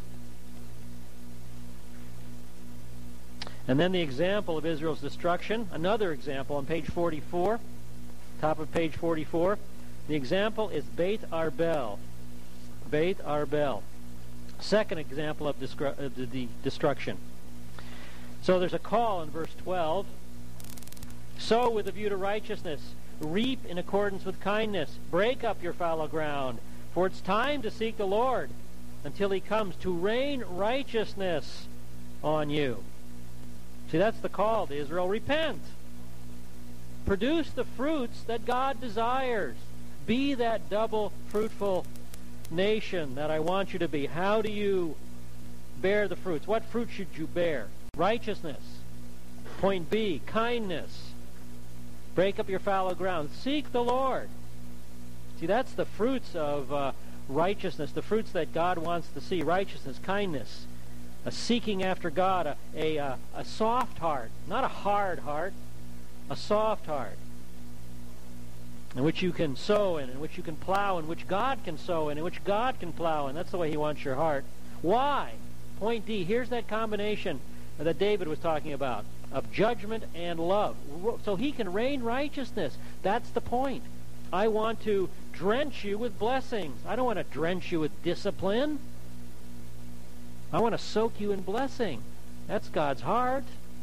And then the example of Israel's destruction. Another example on page forty-four. Top of page forty-four. The example is Beit Arbel. Beit Arbel. Second example of, destru- of the, the destruction. So there's a call in verse twelve. Sow with a view to righteousness. Reap in accordance with kindness. Break up your fallow ground. For it's time to seek the Lord until he comes to rain righteousness on you. See, that's the call to Israel. Repent. Produce the fruits that God desires. Be that double fruitful nation that I want you to be. How do you bear the fruits? What fruit should you bear? Righteousness. Point B, kindness. Break up your fallow ground. Seek the Lord. See, that's the fruits of uh, righteousness, the fruits that God wants to see. Righteousness, kindness, a seeking after God, a, a, a, a soft heart, not a hard heart, a soft heart, in which you can sow in, in which you can plow, in which God can sow in, in which God can plow in. That's the way he wants your heart. Why? Point D, here's that combination that David was talking about, of judgment and love. So he can rain righteousness. That's the point. I want to drench you with blessings. I don't want to drench you with discipline. I want to soak you in blessing. That's God's heart.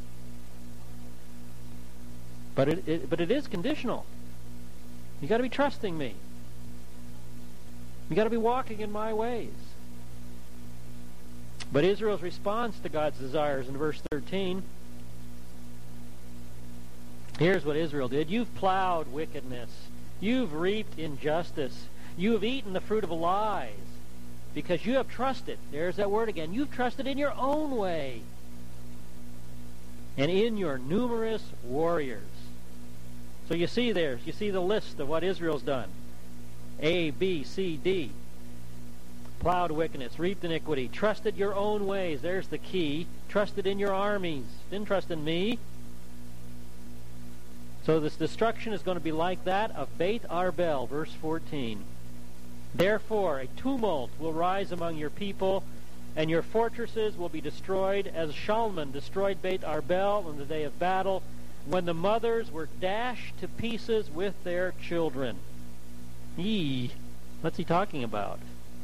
But it, it but it is conditional. You got to be trusting me. You got to be walking in my ways. But Israel's response to God's desires in verse thirteen, here's what Israel did. You've plowed wickedness. You've reaped injustice. You have eaten the fruit of lies because you have trusted. There's that word again. You've trusted in your own way and in your numerous warriors. So you see there, you see the list of what Israel's done. A, B, C, D. Plowed wickedness, reaped iniquity, trusted your own ways. There's the key. Trusted in your armies. Didn't trust in me. So this destruction is going to be like that of Beit Arbel, verse fourteen. Therefore, a tumult will rise among your people, and your fortresses will be destroyed, as Shalman destroyed Beit Arbel on the day of battle, when the mothers were dashed to pieces with their children. Eee, what's he talking about?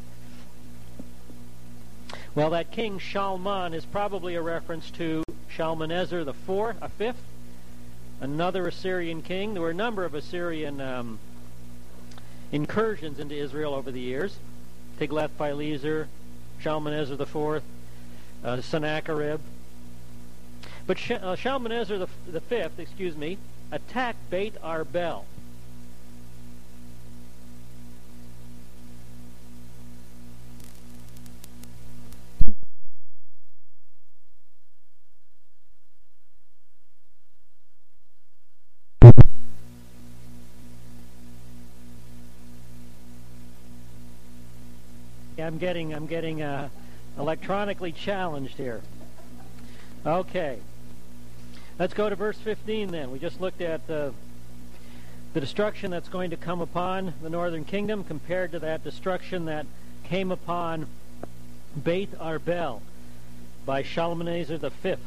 Well, that king Shalman is probably a reference to Shalmaneser the fourth, a fifth, another Assyrian king. There were a number of Assyrian um, incursions into Israel over the years. Tiglath-Pileser, Shalmaneser the fourth, uh, Sennacherib. But Sh- uh, Shalmaneser the, the fifth, excuse me, attacked Beit Arbel. I'm getting I'm getting uh, electronically challenged here. Okay. Let's go to verse fifteen then. We just looked at uh, the destruction that's going to come upon the northern kingdom compared to that destruction that came upon Beit Arbel by Shalmaneser the fifth.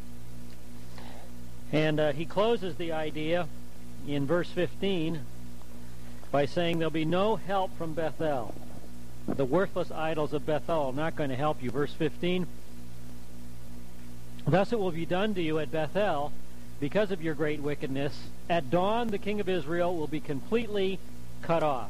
And uh, he closes the idea in verse fifteen by saying there'll be no help from Bethel. The worthless idols of Bethel are not going to help you. Verse fifteen, thus it will be done to you at Bethel because of your great wickedness. At dawn the king of Israel will be completely cut off.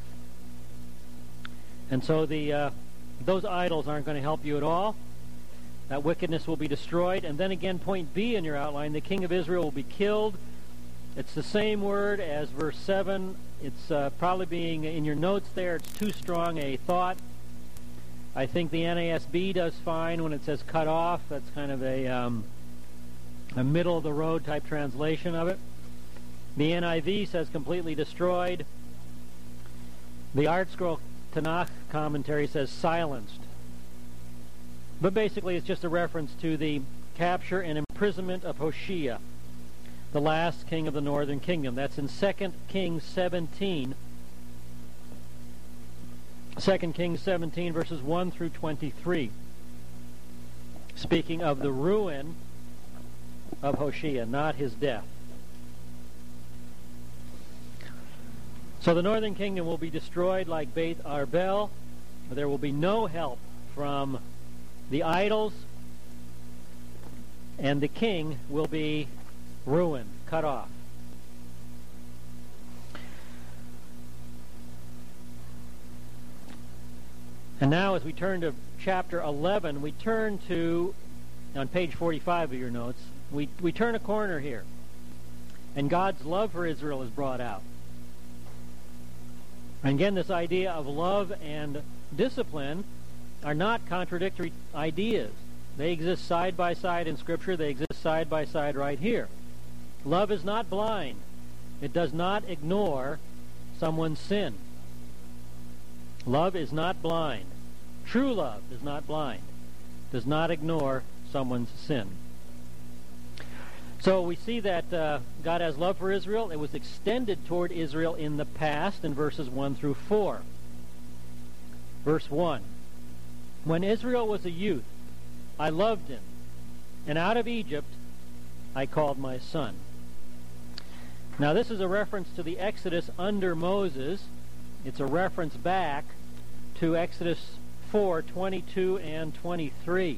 And so the uh, those idols aren't going to help you at all. That wickedness will be destroyed. And then again, point B in your outline, the king of Israel will be killed. It's the same word as verse seven. It's uh, probably being, in your notes there, it's too strong a thought. I think the N A S B does fine when it says cut off. That's kind of a, um, a middle-of-the-road type translation of it. The N I V says completely destroyed. The Art Scroll Tanakh commentary says silenced. But basically it's just a reference to the capture and imprisonment of Hoshea, the last king of the northern kingdom. That's in Second Kings seventeen. Second Kings seventeen, verses one through twenty-three. Speaking of the ruin of Hoshea, not his death. So the northern kingdom will be destroyed like Beit Arbel. There will be no help from the idols, and the king will be ruined, cut off. And now as we turn to chapter eleven, we turn to, on page forty-five of your notes, we, we turn a corner here. And God's love for Israel is brought out. And again, this idea of love and discipline are not contradictory ideas. They exist side by side in Scripture. They exist side by side right here. Love is not blind. It does not ignore someone's sin. Love is not blind. True love is not blind. Does not ignore someone's sin. So we see that uh, God has love for Israel. It was extended toward Israel in the past in verses one through four. Verse one. When Israel was a youth, I loved him, and out of Egypt I called my son. Now this is a reference to the Exodus under Moses. It's a reference back to Exodus four, twenty-two and twenty-three,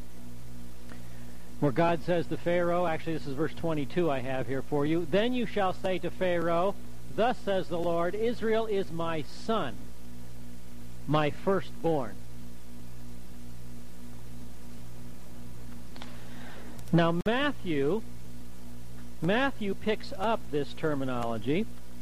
where God says to Pharaoh, actually this is verse twenty-two I have here for you, then you shall say to Pharaoh, thus says the Lord, Israel is my son, my firstborn. Now Matthew, Matthew picks up this terminology,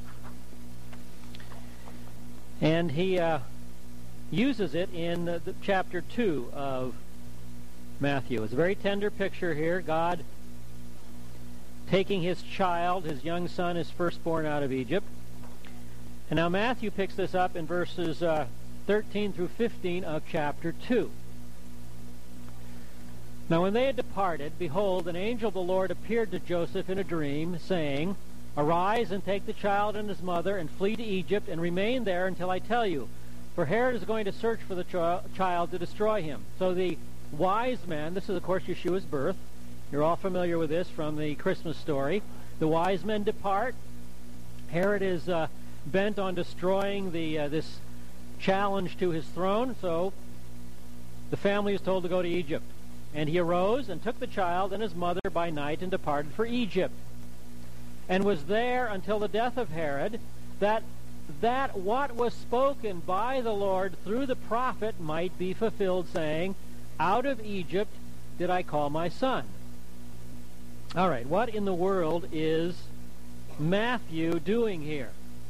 and he uh, uses it in uh, the chapter two of Matthew. It's a very tender picture here. God taking his child, his young son, his firstborn, out of Egypt. And now Matthew picks this up in verses uh, thirteen through fifteen of chapter two. Now when they had departed, behold, an angel of the Lord appeared to Joseph in a dream, saying, Arise and take the child and his mother, and flee to Egypt, and remain there until I tell you. For Herod is going to search for the ch- child to destroy him. So the wise men, this is of course Yeshua's birth. You're all familiar with this from the Christmas story. The wise men depart. Herod is uh, bent on destroying the uh, this challenge to his throne, so the family is told to go to Egypt. And he arose and took the child and his mother by night and departed for Egypt, and was there until the death of Herod, that that what was spoken by the Lord through the prophet might be fulfilled, saying, Out of Egypt did I call my son. All right, what in the world is Matthew doing here?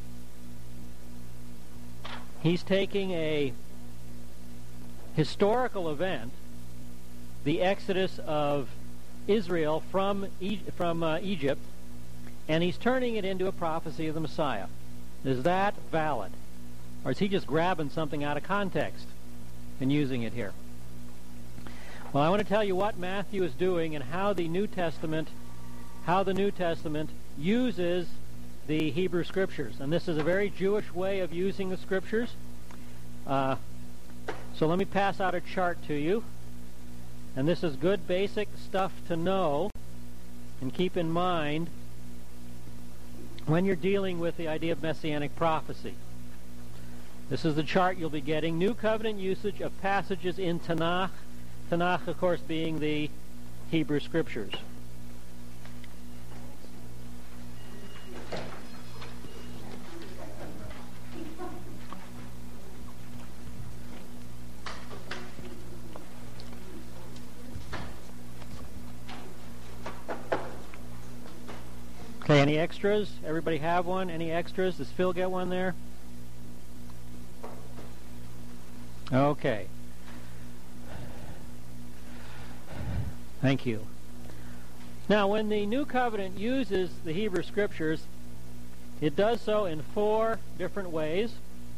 He's taking a historical event, the exodus of Israel from e- from uh, Egypt, and he's turning it into a prophecy of the Messiah. Is that valid? Or is he just grabbing something out of context and using it here? Well, I want to tell you what Matthew is doing and how the New Testament how the New Testament uses the Hebrew Scriptures. And this is a very Jewish way of using the Scriptures. Uh, so let me pass out a chart to you. And this is good basic stuff to know and keep in mind when you're dealing with the idea of Messianic prophecy. This is the chart you'll be getting. New Covenant usage of passages in Tanakh. Tanakh, of course, being the Hebrew Scriptures. Okay, any extras? Everybody have one? Any extras? Does Phil get one there? Okay. Thank you. Now, when the New Covenant uses the Hebrew Scriptures, it does so in four different ways,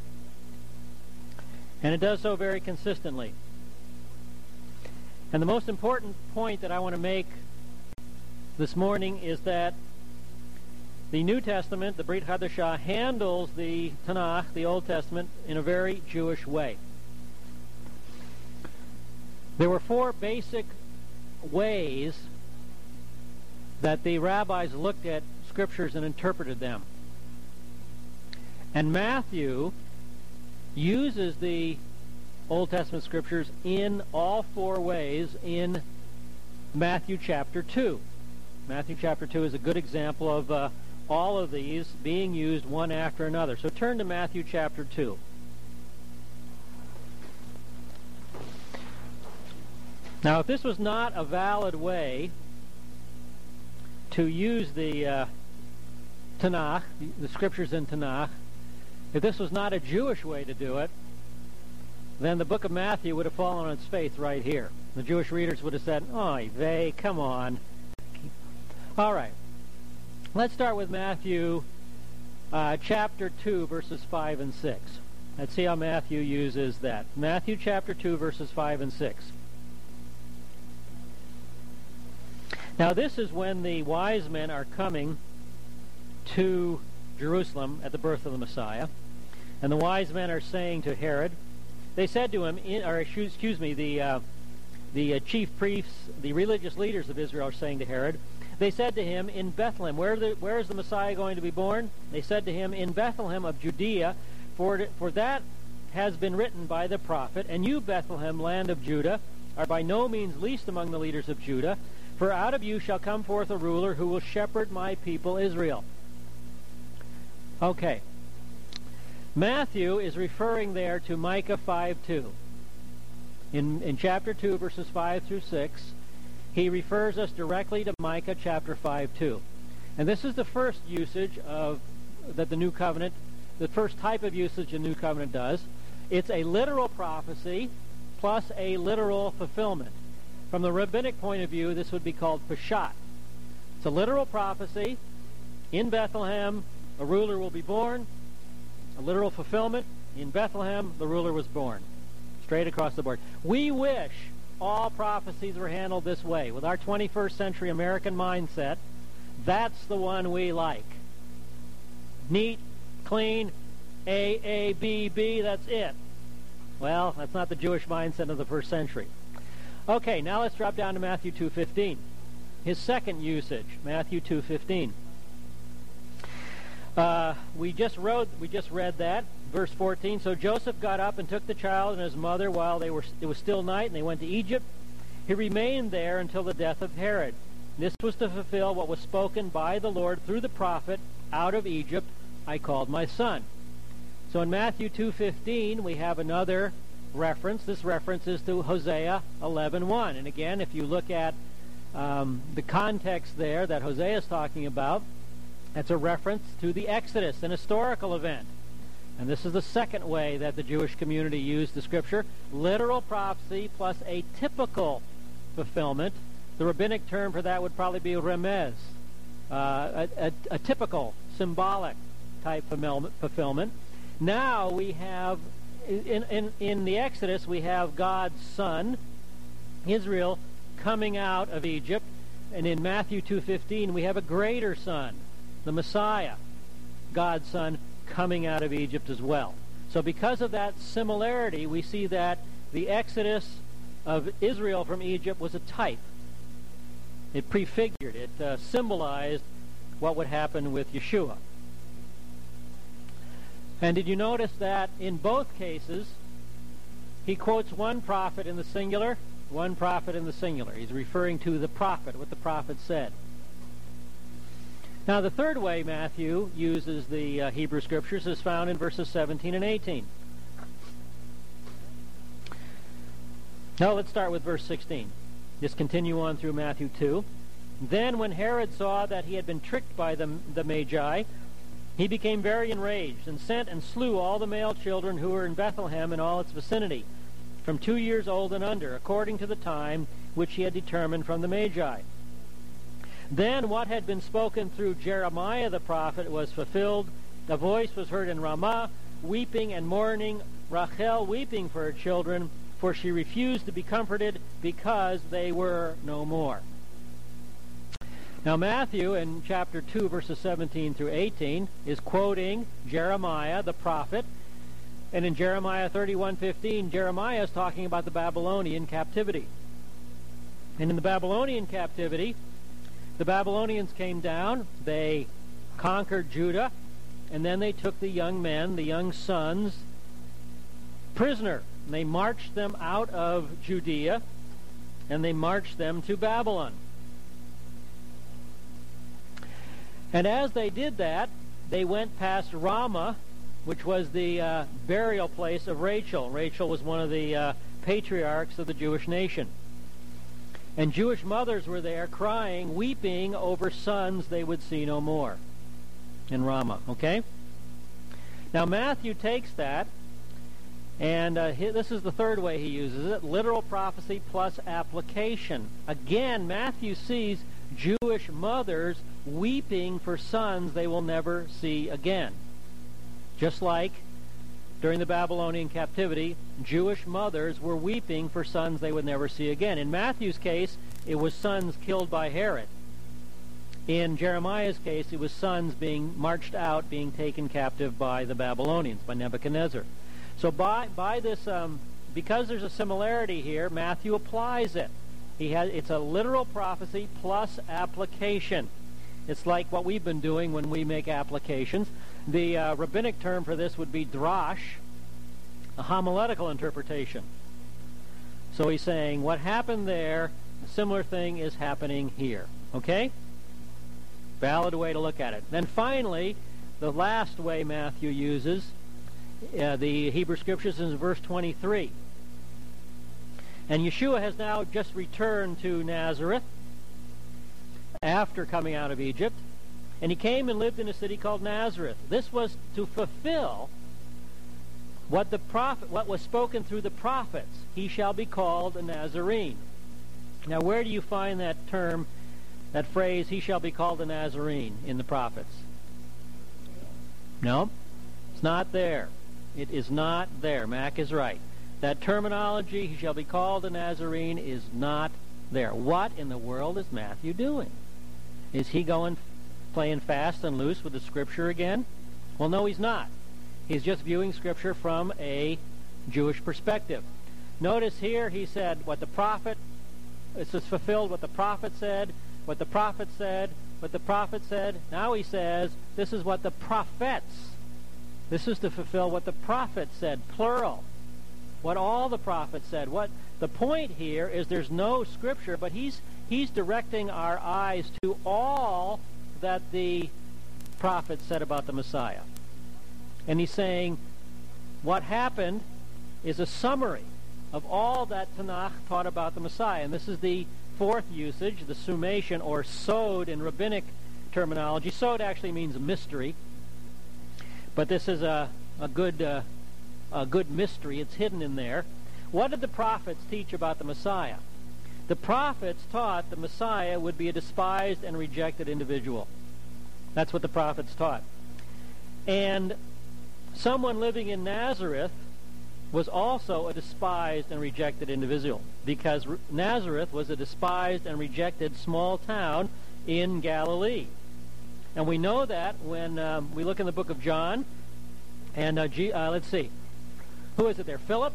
and it does so very consistently. And the most important point that I want to make this morning is that the New Testament, the Brit Hadashah, handles the Tanakh, the Old Testament, in a very Jewish way. There were four basic ways that the rabbis looked at Scriptures and interpreted them. And Matthew uses the Old Testament Scriptures in all four ways in Matthew chapter two. Matthew chapter two is a good example of uh, all of these being used one after another. So turn to Matthew chapter two. Now, if this was not a valid way to use the uh, Tanakh, the, the Scriptures in Tanakh, if this was not a Jewish way to do it, then the book of Matthew would have fallen on its face right here. The Jewish readers would have said, "Oy vey, come on." All right. Let's start with Matthew uh, chapter two, verses five and six. Let's see how Matthew uses that. Matthew chapter two, verses five and six. Now this is when the wise men are coming to Jerusalem at the birth of the Messiah. And the wise men are saying to Herod, they said to him, in, or excuse me, the, uh, the uh, chief priests, the religious leaders of Israel are saying to Herod, they said to him, in Bethlehem, where, the, where is the Messiah going to be born? They said to him, in Bethlehem of Judea, for, for that has been written by the prophet, and you, Bethlehem, land of Judah, are by no means least among the leaders of Judah, for out of you shall come forth a ruler who will shepherd my people Israel. Okay. Matthew is referring there to Micah five two. In, in chapter two, verses five through six, he refers us directly to Micah chapter five two. And this is the first usage of that the New Covenant, the first type of usage the New Covenant does. It's a literal prophecy plus a literal fulfillment. From the rabbinic point of view, this would be called Peshat. It's a literal prophecy. In Bethlehem, a ruler will be born. A literal fulfillment. In Bethlehem, the ruler was born. Straight across the board. We wish all prophecies were handled this way. With our twenty-first century American mindset, that's the one we like. Neat, clean, A, A, B, B, that's it. Well, that's not the Jewish mindset of the first century. Okay, now let's drop down to Matthew two fifteen. His second usage, Matthew two fifteen. Uh, we just wrote, we just read that, verse fourteen. So Joseph got up and took the child and his mother while they were it was still night, and they went to Egypt. He remained there until the death of Herod. This was to fulfill what was spoken by the Lord through the prophet, "Out of Egypt I called my son." So in Matthew two fifteen we have another reference. This reference is to Hosea eleven one. And again, if you look at um, the context there that Hosea is talking about, that's a reference to the Exodus, an historical event. And this is the second way that the Jewish community used the Scripture. Literal prophecy plus a typical fulfillment. The rabbinic term for that would probably be remez, uh, a, a, a typical, symbolic type fulfillment. Now we have, in, in, in the Exodus, we have God's Son, Israel, coming out of Egypt. And in Matthew two fifteen, we have a greater Son, the Messiah, God's Son, coming out of Egypt as well. So because of that similarity, we see that the Exodus of Israel from Egypt was a type. It prefigured, it uh, symbolized what would happen with Yeshua. And did you notice that in both cases, he quotes one prophet in the singular, one prophet in the singular. He's referring to the prophet, what the prophet said. Now, the third way Matthew uses the uh, Hebrew Scriptures is found in verses seventeen and eighteen. Now, let's start with verse sixteen. Just continue on through Matthew two. Then when Herod saw that he had been tricked by the, the Magi, he became very enraged and sent and slew all the male children who were in Bethlehem and all its vicinity, from two years old and under, according to the time which he had determined from the Magi. Then what had been spoken through Jeremiah the prophet was fulfilled. A voice was heard in Ramah, weeping and mourning, Rachel weeping for her children, for she refused to be comforted because they were no more. Now Matthew in chapter two, verses seventeen through eighteen, is quoting Jeremiah the prophet. And in Jeremiah thirty-one fifteen, Jeremiah is talking about the Babylonian captivity. And in the Babylonian captivity, the Babylonians came down, they conquered Judah, and then they took the young men, the young sons, prisoner. And they marched them out of Judea, and they marched them to Babylon. And as they did that, they went past Ramah, which was the uh, burial place of Rachel. Rachel was one of the uh, patriarchs of the Jewish nation. And Jewish mothers were there crying, weeping over sons they would see no more in Ramah. Okay? Now Matthew takes that, and uh, he, this is the third way he uses it, literal prophecy plus application. Again, Matthew sees Jewish mothers weeping for sons they will never see again. Just like during the Babylonian captivity, Jewish mothers were weeping for sons they would never see again. In Matthew's case, it was sons killed by Herod. In Jeremiah's case, it was sons being marched out, being taken captive by the Babylonians, by Nebuchadnezzar. So by by this, um, because there's a similarity here, Matthew applies it. He has it's a literal prophecy plus application. It's like what we've been doing when we make applications. The uh, rabbinic term for this would be drash, a homiletical interpretation. So he's saying what happened there, a similar thing is happening here. Okay? Valid way to look at it. Then finally, the last way Matthew uses uh, the Hebrew Scriptures is in verse twenty-three. And Yeshua has now just returned to Nazareth after coming out of Egypt. And he came and lived in a city called Nazareth. This was to fulfill what the prophet, what was spoken through the prophets. He shall be called a Nazarene. Now, where do you find that term, that phrase, he shall be called a Nazarene, in the prophets? No, it's not there. It is not there. Mac is right. That terminology, he shall be called a Nazarene, is not there. What in the world is Matthew doing? Is he going playing fast and loose with the Scripture again? Well, no, he's not. He's just viewing Scripture from a Jewish perspective. Notice here he said what the prophet, this is fulfilled what the prophet said, what the prophet said, what the prophet said. Now he says this is what the prophets, this is to fulfill what the prophet said, plural. What all the prophets said. What the point here is, there's no Scripture, but he's he's directing our eyes to all that the prophets said about the Messiah. And he's saying what happened is a summary of all that Tanakh taught about the Messiah. And this is the fourth usage, the summation, or sod in rabbinic terminology. Sod actually means mystery. But this is a, a good uh, a good mystery. It's hidden in there. What did the prophets teach about the Messiah? The prophets taught the Messiah would be a despised and rejected individual. That's what the prophets taught. And someone living in Nazareth was also a despised and rejected individual, because Nazareth was a despised and rejected small town in Galilee. And we know that when um, we look in the book of John, and uh, G, uh, let's see, who is it there? Philip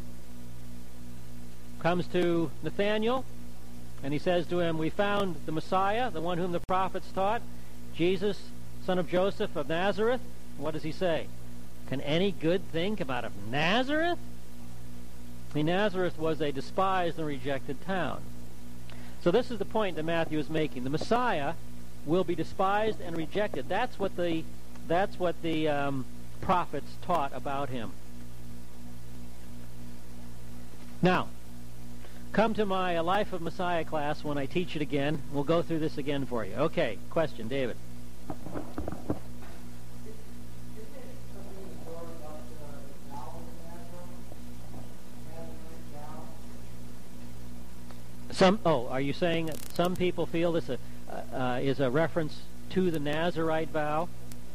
comes to Nathanael, and he says to him, we found the Messiah, the one whom the prophets taught, Jesus, son of Joseph of Nazareth. What does he say? Can any good thing come out of Nazareth? I mean, Nazareth was a despised and rejected town. So this is the point that Matthew is making. The Messiah will be despised and rejected. That's what the that's what the um, prophets taught about him. Now, come to my Life of Messiah class when I teach it again. We'll go through this again for you. Okay, question, David. Some, oh, are you saying that some people feel this uh, uh, is a reference to the Nazarite vow?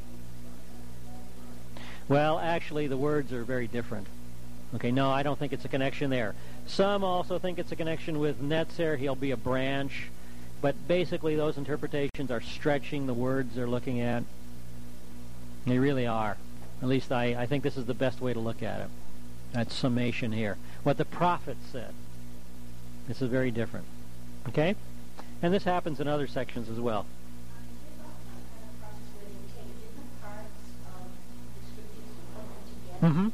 Well, actually, the words are very different. Okay, no, I don't think it's a connection there. Some also think it's a connection with Netzer. He'll be a branch. But basically, those interpretations are stretching the words they're looking at. They really are. At least I, I think this is the best way to look at it. That summation here. What the prophets said. This is very different. Okay? And this happens in other sections as well. Mm-hmm.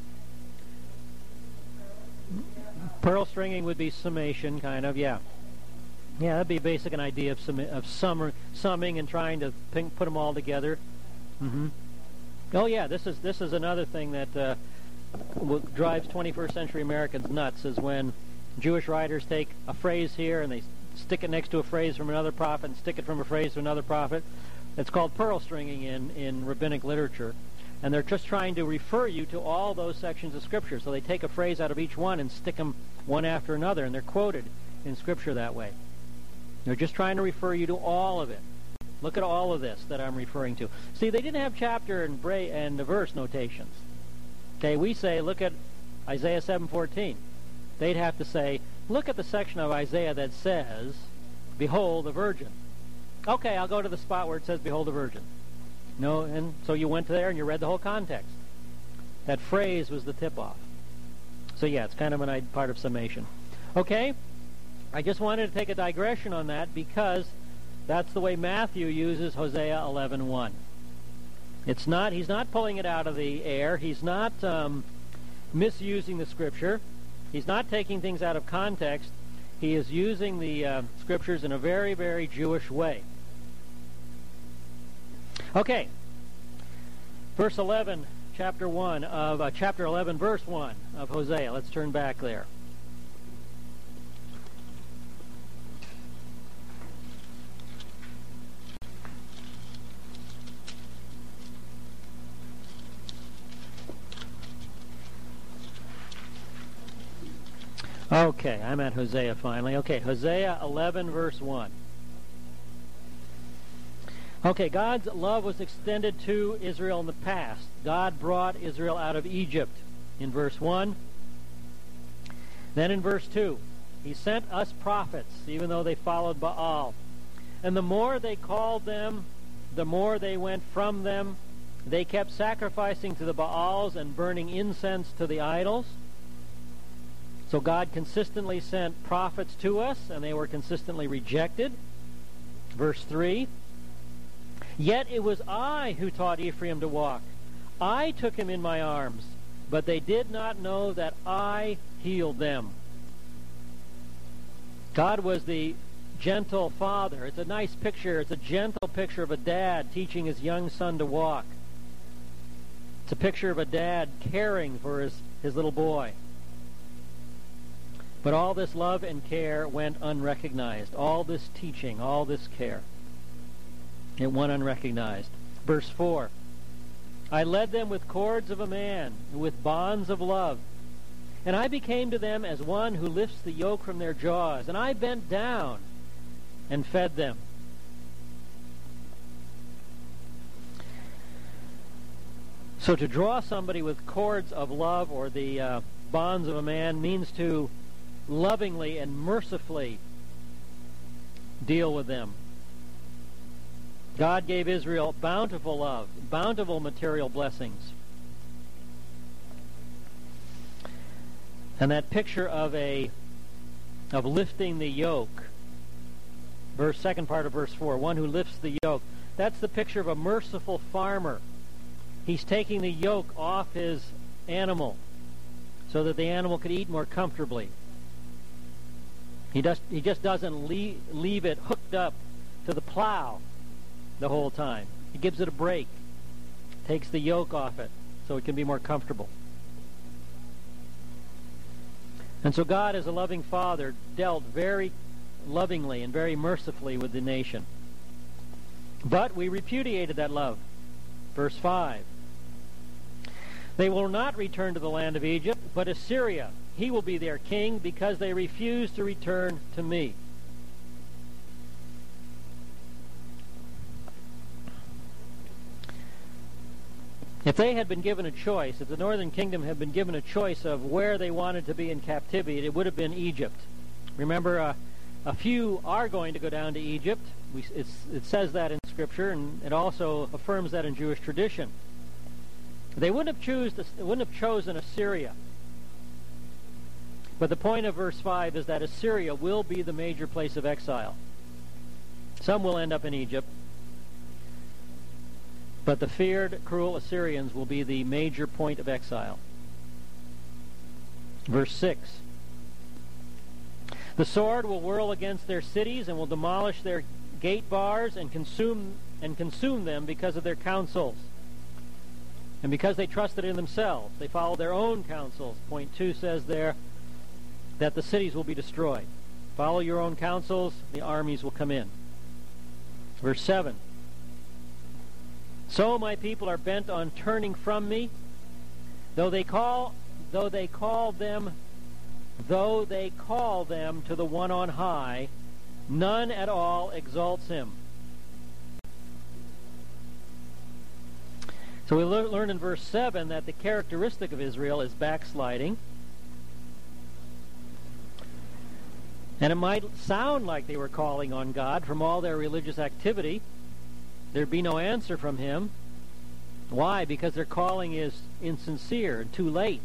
Pearl stringing would be summation, kind of, yeah. Yeah, that'd be a basic an idea of sum, of summer, summing and trying to put them all together. Mm-hmm. Oh, yeah, this is this is another thing that uh, drives twenty-first century Americans nuts, is when Jewish writers take a phrase here and they stick it next to a phrase from another prophet and stick it from a phrase to another prophet. It's called pearl stringing in, in rabbinic literature. And they're just trying to refer you to all those sections of Scripture. So they take a phrase out of each one and stick them one after another, and they're quoted in Scripture that way. They're just trying to refer you to all of it. Look at all of this that I'm referring to. See, they didn't have chapter and, bra- and verse notations. Okay, we say, look at Isaiah seven fourteen. They'd have to say, look at the section of Isaiah that says, behold, the virgin. Okay, I'll go to the spot where it says, behold, the virgin. No, and so you went there and you read the whole context. That phrase was the tip-off. So yeah, it's kind of a part of summation. Okay, I just wanted to take a digression on that because that's the way Matthew uses Hosea eleven one. It's not, he's not pulling it out of the air. He's not um, misusing the Scripture. He's not taking things out of context. He is using the uh, Scriptures in a very, very Jewish way. Okay, verse eleven, chapter one of uh, chapter eleven, verse one of Hosea. Let's turn back there. Okay, I'm at Hosea finally. Okay, Hosea eleven, verse one. Okay, God's love was extended to Israel in the past. God brought Israel out of Egypt in verse one. Then in verse two, He sent us prophets, even though they followed Baal. And the more they called them, the more they went from them. They kept sacrificing to the Baals and burning incense to the idols. So God consistently sent prophets to us, and they were consistently rejected. Verse three, Yet it was I who taught Ephraim to walk. I took him in my arms, but they did not know that I healed them. God was the gentle father. It's a nice picture. It's a gentle picture of a dad teaching his young son to walk. It's a picture of a dad caring for his, his little boy. But all this love and care went unrecognized. All this teaching, all this care, it went unrecognized. Verse four, I led them with cords of a man, with bonds of love. And I became to them as one who lifts the yoke from their jaws. And I bent down and fed them. So to draw somebody with cords of love, or the uh, bonds of a man, means to lovingly and mercifully deal with them. God gave Israel bountiful love, bountiful material blessings. And that picture of a of lifting the yoke, verse second part of verse four, one who lifts the yoke, that's the picture of a merciful farmer. He's taking the yoke off his animal so that the animal could eat more comfortably. He just, he just doesn't leave, leave it hooked up to the plow the whole time. He gives it a break, takes the yoke off it so it can be more comfortable. And so God, as a loving father, dealt very lovingly and very mercifully with the nation. But we repudiated that love. Verse five. They will not return to the land of Egypt, but Assyria. He will be their king, because they refuse to return to me. If they had been given a choice, if the northern kingdom had been given a choice of where they wanted to be in captivity, it would have been Egypt. Remember, uh, a few are going to go down to Egypt. We, it's, it says that in Scripture, and it also affirms that in Jewish tradition. They wouldn't have, choose, they wouldn't have chosen Assyria. But the point of verse five is that Assyria will be the major place of exile. Some will end up in Egypt, but the feared, cruel Assyrians will be the major point of exile. Verse six. The sword will whirl against their cities and will demolish their gate bars and consume and consume them because of their counsels. And because they trusted in themselves, they followed their own counsels. Point two says there that the cities will be destroyed. Follow your own counsels, the armies will come in. Verse seven. So my people are bent on turning from me, though they call though they call them though they call them to the one on high, none at all exalts him. So we le- learn in verse seven that the characteristic of Israel is backsliding. And it might sound like they were calling on God from all their religious activity. There'd be no answer from him. Why? Because their calling is insincere and too late.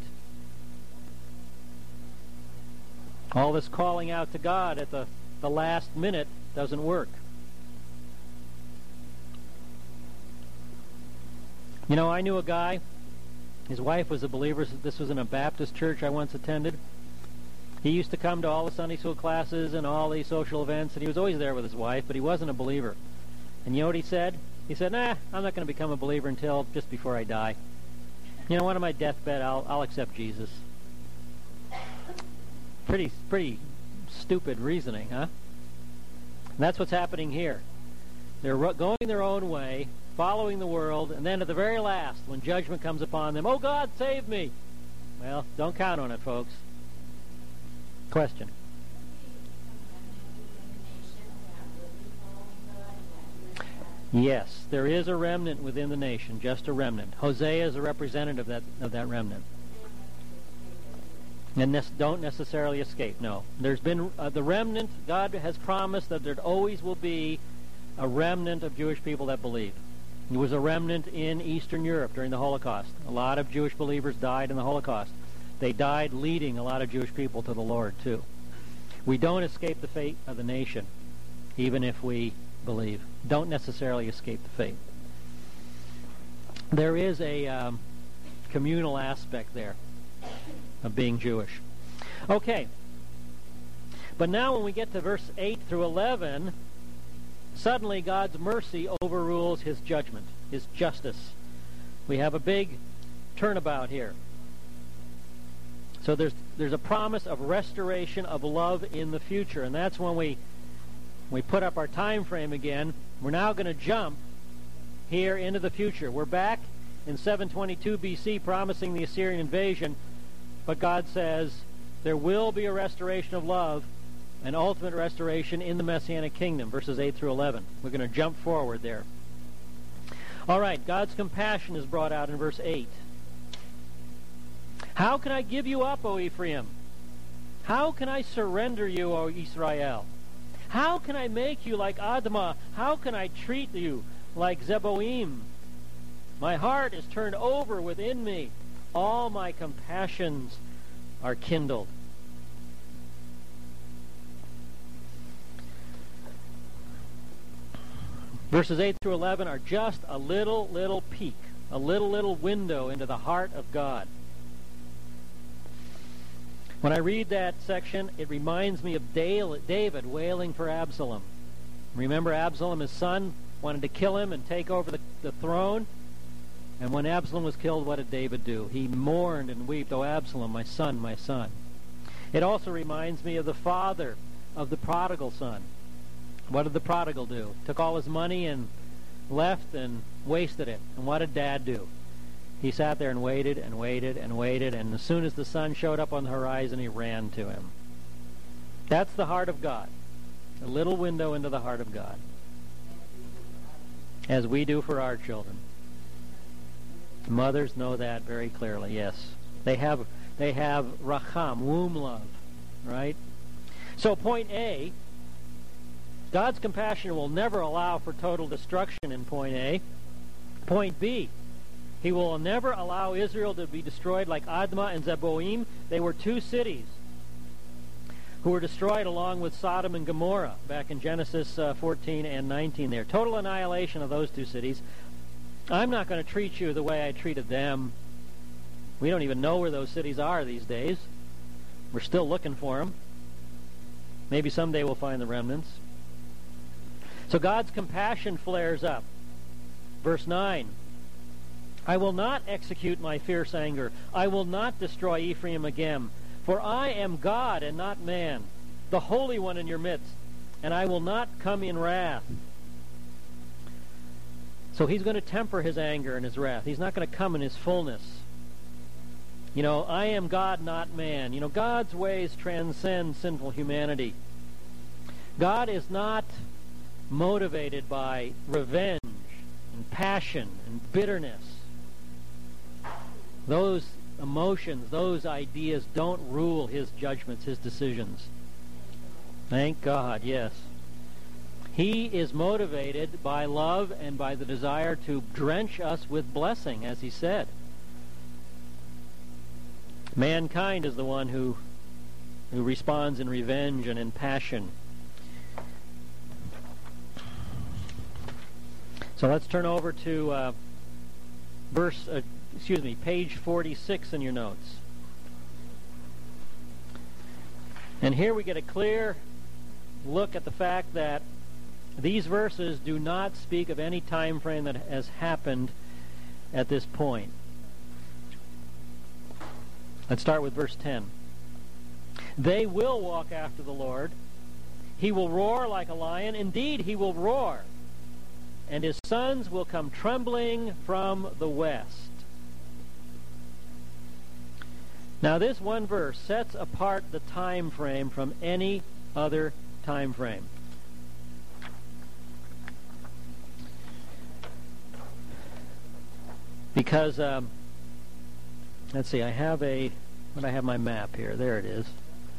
All this calling out to God at the, the last minute doesn't work. You know, I knew a guy, his wife was a believer. This was in a Baptist church I once attended. He used to come to all the Sunday school classes and all the social events, and he was always there with his wife, but he wasn't a believer. And you know what he said? He said, nah, I'm not going to become a believer until just before I die. You know, on my deathbed, I'll, I'll accept Jesus. Pretty, pretty stupid reasoning, huh? And that's what's happening here. They're going their own way, following the world, and then at the very last, when judgment comes upon them, oh, God, save me. Well, don't count on it, folks. Question. Yes, there is a remnant within the nation, just a remnant. Hosea is a representative of that, of that remnant. And ne- don't necessarily escape, no. There's been uh, the remnant. God has promised that there always will be a remnant of Jewish people that believe. There was a remnant in Eastern Europe during the Holocaust. A lot of Jewish believers died in the Holocaust. They died leading a lot of Jewish people to the Lord, too. We don't escape the fate of the nation, even if we believe. Don't necessarily escape the fate. There is a um, communal aspect there of being Jewish. Okay. But now when we get to verse eight through eleven, suddenly God's mercy overrules his judgment, his justice. We have a big turnabout here. So there's there's a promise of restoration of love in the future, and that's when we we put up our time frame again. We're now going to jump here into the future. We're back in seven twenty-two B C promising the Assyrian invasion, but God says there will be a restoration of love, an ultimate restoration in the Messianic kingdom, verses eight through eleven. We're going to jump forward there. All right, God's compassion is brought out in verse eight. How can I give you up, O Ephraim? How can I surrender you, O Israel? How can I make you like Admah? How can I treat you like Zeboim? My heart is turned over within me. All my compassions are kindled. Verses eight through eleven are just a little, little peek, a little, little window into the heart of God. When I read that section, it reminds me of David wailing for Absalom. Remember Absalom, his son, wanted to kill him and take over the, the throne? And when Absalom was killed, what did David do? He mourned and wept, "Oh, Absalom, my son, my son." It also reminds me of the father of the prodigal son. What did the prodigal do? Took all his money and left and wasted it. And what did Dad do? He sat there and waited and waited and waited, and as soon as the sun showed up on the horizon, he ran to him. That's the heart of God. A little window into the heart of God. As we do for our children. Mothers know that very clearly, yes. They have they have racham, womb love, right? So point A, God's compassion will never allow for total destruction in point A. Point B, he will never allow Israel to be destroyed like Admah and Zeboim. They were two cities who were destroyed along with Sodom and Gomorrah back in Genesis uh, fourteen and nineteen there. Total annihilation of those two cities. I'm not going to treat you the way I treated them. We don't even know where those cities are these days. We're still looking for them. Maybe someday we'll find the remnants. So God's compassion flares up. Verse nine. I will not execute my fierce anger. I will not destroy Ephraim again. For I am God and not man, the Holy One in your midst, and I will not come in wrath. So he's going to temper his anger and his wrath. He's not going to come in his fullness. You know, I am God, not man. You know, God's ways transcend sinful humanity. God is not motivated by revenge and passion and bitterness. Those emotions, those ideas don't rule his judgments, his decisions. Thank God, yes. He is motivated by love and by the desire to drench us with blessing, as he said. Mankind is the one who, who responds in revenge and in passion. So let's turn over to uh, verse... Uh, excuse me, page forty-six in your notes. And here we get a clear look at the fact that these verses do not speak of any time frame that has happened at this point. Let's start with verse ten. They will walk after the Lord. He will roar like a lion. Indeed, he will roar. And his sons will come trembling from the west. Now this one verse sets apart the time frame from any other time frame. Because, um, let's see, I have a, when I have my map here, there it is.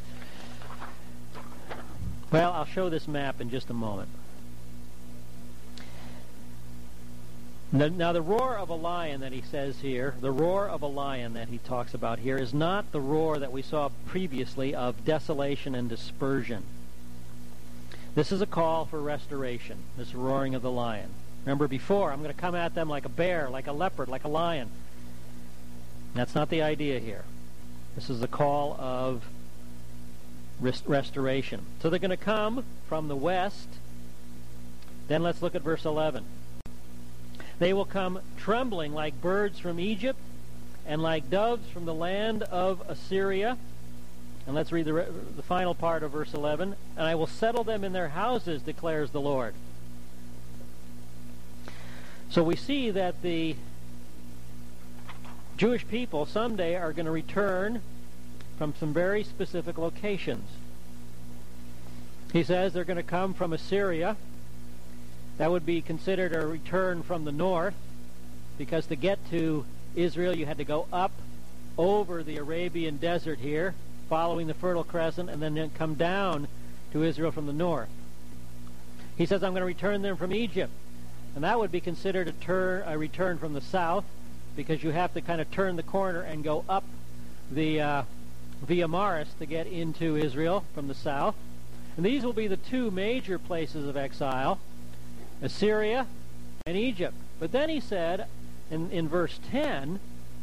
Well, I'll show this map in just a moment. Now, the roar of a lion that he says here, the roar of a lion that he talks about here, is not the roar that we saw previously of desolation and dispersion. This is a call for restoration, this roaring of the lion. Remember before, I'm going to come at them like a bear, like a leopard, like a lion. That's not the idea here. This is the call of rest- restoration. So they're going to come from the west. Then let's look at verse eleven. They will come trembling like birds from Egypt and like doves from the land of Assyria. And let's read the, re- the final part of verse eleven. And I will settle them in their houses, declares the Lord. So we see that the Jewish people someday are going to return from some very specific locations. He says they're going to come from Assyria. That would be considered a return from the north, because to get to Israel you had to go up over the Arabian desert here, following the Fertile Crescent, and then come down to Israel from the north. He says, I'm going to return them from Egypt. And that would be considered a, turn, a return from the south, because you have to kind of turn the corner and go up the uh, Via Maris to get into Israel from the south. And these will be the two major places of exile, Assyria and Egypt. But then he said in, in verse ten,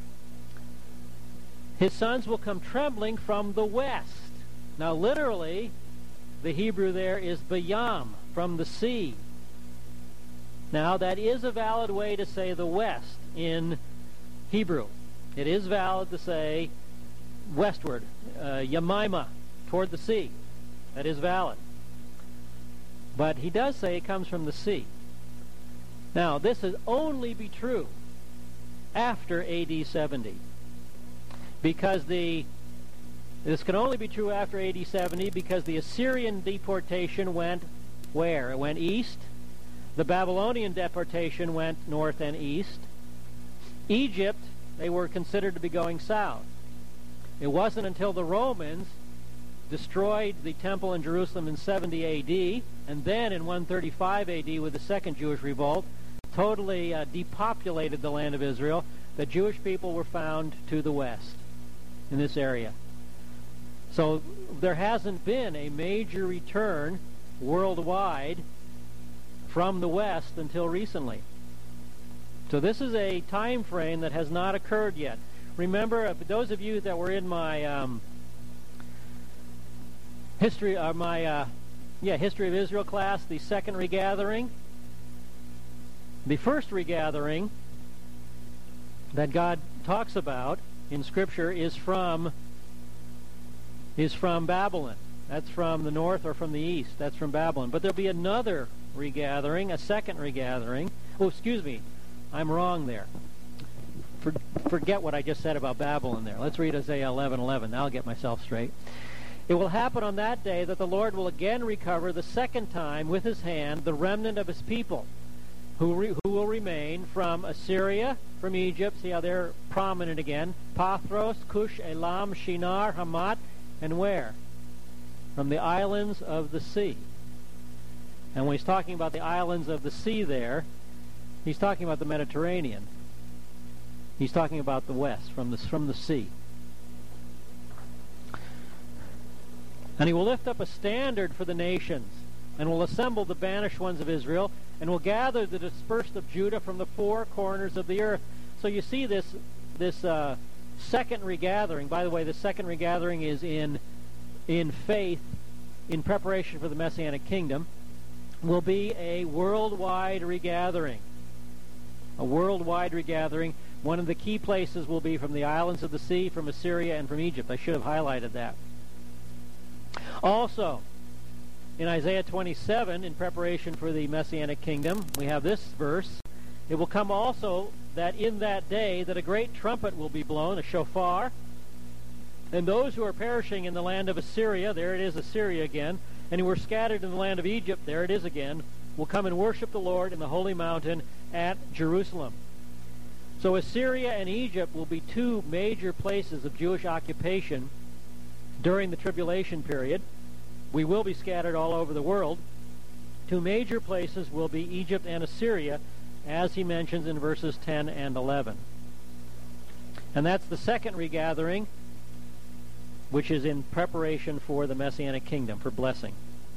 his sons will come trembling from the west. Now literally, the Hebrew there is bayam, from the sea. Now that is a valid way to say the west in Hebrew. It is valid to say westward, uh, Yamima, toward the sea. That is valid. But he does say it comes from the sea. Now, this is only be true after A D seventy. Because the this can only be true after A D seventy because the Assyrian deportation went where? It went east. The Babylonian deportation went north and east. Egypt, they were considered to be going south. It wasn't until the Romans destroyed the temple in Jerusalem in seventy A D, and then in one thirty-five A D with the second Jewish revolt, totally uh, depopulated the land of Israel, the Jewish people were found to the west in this area. So there hasn't been a major return worldwide from the west until recently. So this is a time frame that has not occurred yet. Remember, uh, those of you that were in my um, history, uh, my uh, yeah, history of Israel class, the second regathering, the first regathering that God talks about in Scripture is from is from Babylon. That's from the north or from the east. That's from Babylon. But there'll be another regathering, a second regathering. Oh, excuse me. I'm wrong there. For, forget what I just said about Babylon there. Let's read Isaiah eleven eleven. I'll get myself straight. It will happen on that day that the Lord will again recover the second time with his hand the remnant of his people, who, re, who will remain from Assyria, from Egypt. See how they're prominent again. Pathros, Cush, Elam, Shinar, Hamat, and where? From the islands of the sea. And when he's talking about the islands of the sea there, he's talking about the Mediterranean. He's talking about the west, from the, from the sea. And he will lift up a standard for the nations, and will assemble the banished ones of Israel, and will gather the dispersed of Judah from the four corners of the earth. So you see this this uh, second regathering. By the way, the second regathering is in in faith, in preparation for the Messianic kingdom, will be a worldwide regathering. A worldwide regathering. One of the key places will be from the islands of the sea, from Assyria, and from Egypt. I should have highlighted that. Also, in Isaiah twenty-seven, in preparation for the Messianic kingdom, we have this verse. It will come also that in that day that a great trumpet will be blown, a shofar, And those who are perishing in the land of Assyria, there it is, Assyria again, and who were scattered in the land of Egypt, there it is again, will come and worship the Lord in the holy mountain at Jerusalem. So Assyria and Egypt will be two major places of Jewish occupation during the tribulation period. We will be scattered all over the world. Two major places will be Egypt and Assyria, as he mentions in verses ten and eleven. And that's the second regathering, which is in preparation for the Messianic kingdom, for blessing.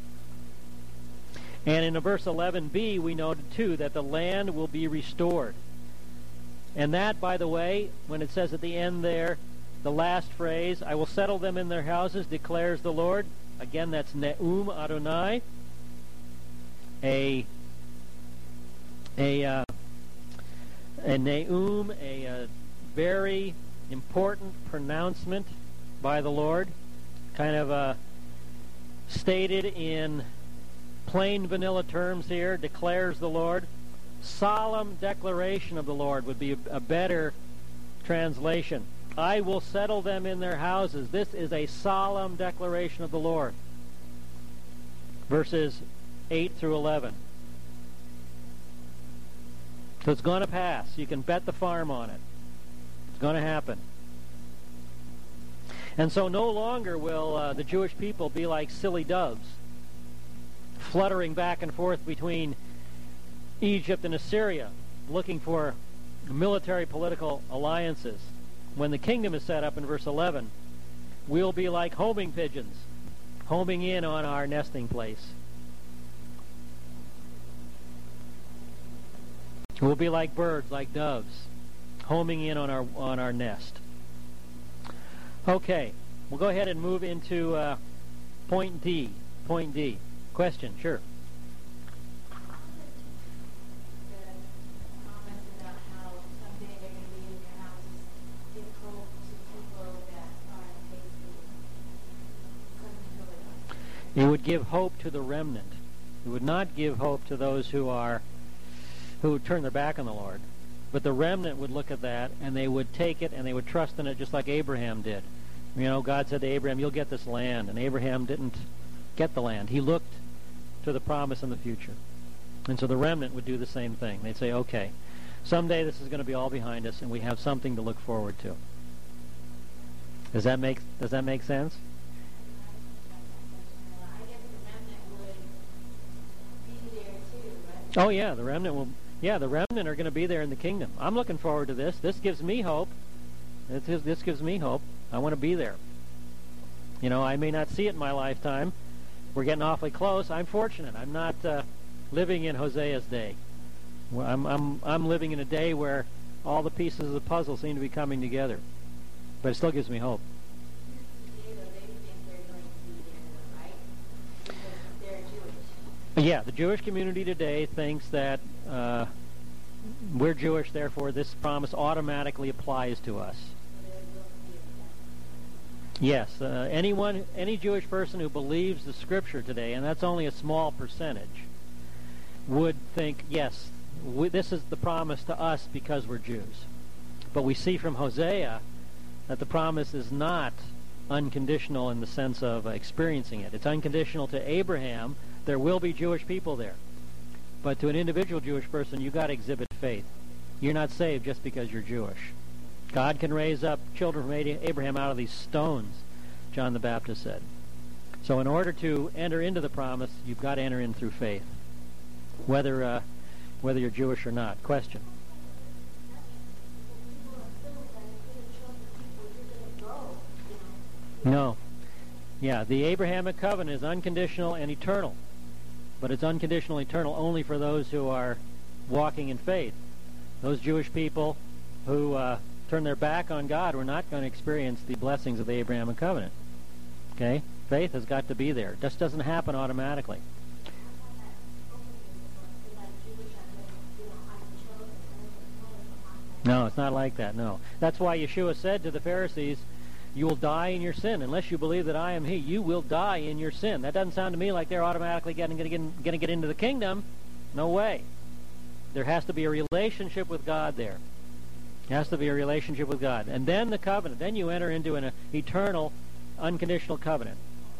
And in verse eleven b, we noted too that the land will be restored. And that, by the way, when it says at the end there, the last phrase, I will settle them in their houses, declares the Lord. Again, that's Ne'um Adonai. A, a, uh, a Ne'um, a, a very important pronouncement by the Lord, kind of uh, stated in plain vanilla terms here, declares the Lord. Solemn declaration of the Lord would be a, a better translation. I will settle them in their houses. This is a solemn declaration of the Lord. Verses eight through eleven. So it's going to pass. You can bet the farm on it. It's going to happen. And so no longer will uh, the Jewish people be like silly doves, fluttering back and forth between Egypt and Assyria, looking for military political alliances. When the kingdom is set up in verse eleven, we'll be like homing pigeons, homing in on our nesting place. We'll be like birds, like doves, homing in on our on our nest. Okay, we'll go ahead and move into uh, point D. Point D. Question, sure. It would give hope to the remnant. It would not give hope to those who are who turn their back on the Lord. But the remnant would look at that, and they would take it, and they would trust in it just like Abraham did. You know, God said to Abraham, you'll get this land. And Abraham didn't get the land. He looked to the promise in the future. And so the remnant would do the same thing. They'd say, okay, someday this is going to be all behind us, and we have something to look forward to. Does that make, does that make sense? Oh yeah, the remnant will. Yeah, the remnant are going to be there in the kingdom. I'm looking forward to this. This gives me hope. This, this gives me hope. I want to be there. You know, I may not see it in my lifetime. We're getting awfully close. I'm fortunate. I'm not uh, living in Hosea's day. I'm, I'm, I'm living in a day where all the pieces of the puzzle seem to be coming together. But it still gives me hope. Yeah, the Jewish community today thinks that uh, we're Jewish, therefore this promise automatically applies to us. Yes, uh, anyone, any Jewish person who believes the Scripture today, and that's only a small percentage, would think, yes, we, this is the promise to us because we're Jews. But we see from Hosea that the promise is not unconditional in the sense of uh, experiencing it. It's unconditional to Abraham. There will be Jewish people there. But to an individual Jewish person, you've got to exhibit faith. You're not saved just because you're Jewish. God can raise up children from Abraham out of these stones, John the Baptist said. So in order to enter into the promise, you've got to enter in through faith, whether uh, whether you're Jewish or not. Question? No. Yeah, the Abrahamic covenant is unconditional and eternal. But it's unconditional and eternal only for those who are walking in faith. Those Jewish people who uh, turn their back on God were not going to experience the blessings of the Abrahamic covenant. Okay? Faith has got to be there. It just doesn't happen automatically. No, it's not like that, no. That's why Yeshua said to the Pharisees, you will die in your sin. Unless you believe that I am He, you will die in your sin. That doesn't sound to me like they're automatically getting going to get into the kingdom. No way. There has to be a relationship with God there. It has to be a relationship with God. And then the covenant. Then you enter into an eternal, unconditional covenant.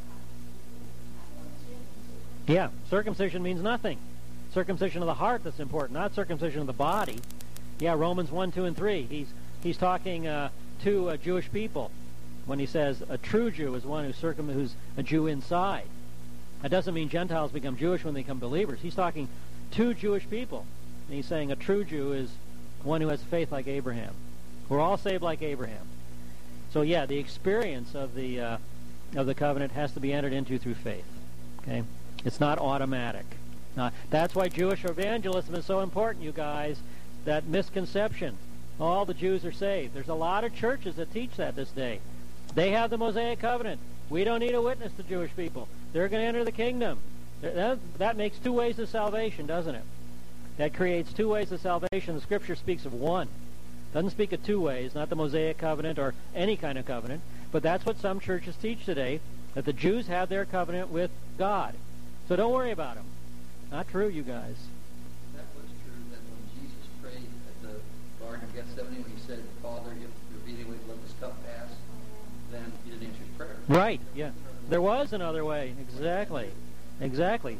Yeah, circumcision means nothing. Circumcision of the heart that's important, not circumcision of the body. Yeah, Romans one, two, and three. He's he's talking uh, to uh, Jewish people when he says a true Jew is one who's, circum- who's a Jew inside. That doesn't mean Gentiles become Jewish when they become believers. He's talking to Jewish people. And he's saying a true Jew is one who has faith like Abraham. We're all saved like Abraham. So yeah, the experience of the uh, of the covenant has to be entered into through faith. Okay, it's not automatic. Uh, that's why Jewish evangelism is so important, you guys. That misconception. All the Jews are saved. There's a lot of churches that teach that this day. They have the Mosaic covenant. We don't need a witness to Jewish people. They're going to enter the kingdom. That, that makes two ways of salvation, doesn't it? That creates two ways of salvation. The Scripture speaks of one. Doesn't speak of two ways, not the Mosaic covenant or any kind of covenant. But that's what some churches teach today, that the Jews have their covenant with God. So don't worry about them. Not true, you guys. That was true that when Jesus prayed at the Garden of Gethsemane, when he said, Father, if you're really willing to let this cup pass, then he didn't answer his prayer. Right, yeah. There was another way. Exactly. Exactly.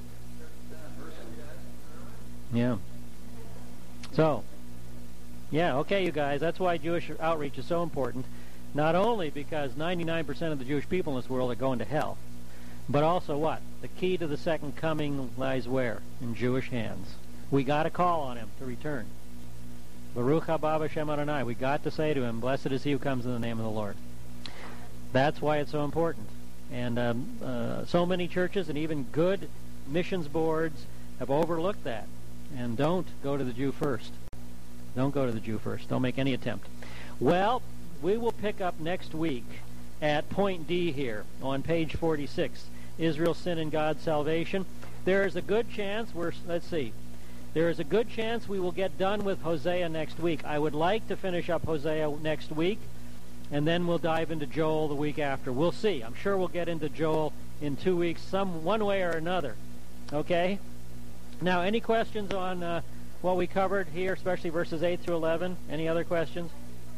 Yeah. So, yeah, okay, you guys. That's why Jewish outreach is so important. Not only because ninety-nine percent of the Jewish people in this world are going to hell, but also what? The key to the second coming lies where? In Jewish hands. We got to call on him to return. Baruch haba b'shem Adonai. We got to say to him, blessed is he who comes in the name of the Lord. That's why it's so important. And um, uh, so many churches and even good missions boards have overlooked that. And don't go to the Jew first. Don't go to the Jew first. Don't make any attempt. Well, we will pick up next week at point D here on page forty-six. Israel's sin and God's salvation. There is a good chance we're, let's see, there is a good chance we will get done with Hosea next week. I would like to finish up Hosea next week, and then we'll dive into Joel the week after. We'll see. I'm sure we'll get into Joel in two weeks, some one way or another. Okay? Now, any questions on uh, what we covered here, especially verses eight through eleven? Any other questions?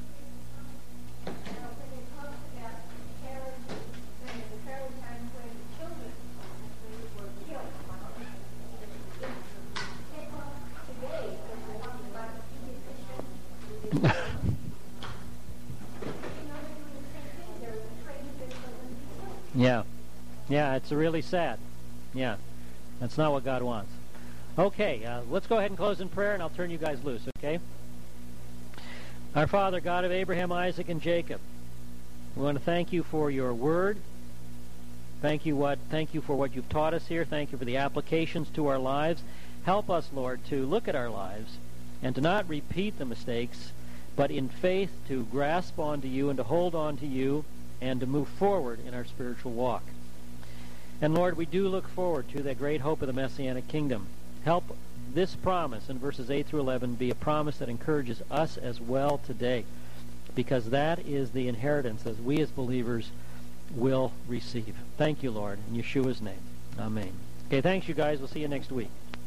Yeah. Yeah, it's really sad. Yeah. That's not what God wants. Okay, uh, let's go ahead and close in prayer, and I'll turn you guys loose, okay? Our Father, God of Abraham, Isaac, and Jacob, we want to thank you for your word. Thank you what thank you for what you've taught us here. Thank you for the applications to our lives. Help us, Lord, to look at our lives and to not repeat the mistakes, but in faith to grasp onto you and to hold on to you and to move forward in our spiritual walk. And Lord, we do look forward to that great hope of the Messianic kingdom. Help this promise in verses eight through eleven be a promise that encourages us as well today, because that is the inheritance that we as believers will receive. Thank you, Lord, in Yeshua's name. Amen. Okay, thanks, you guys. We'll see you next week.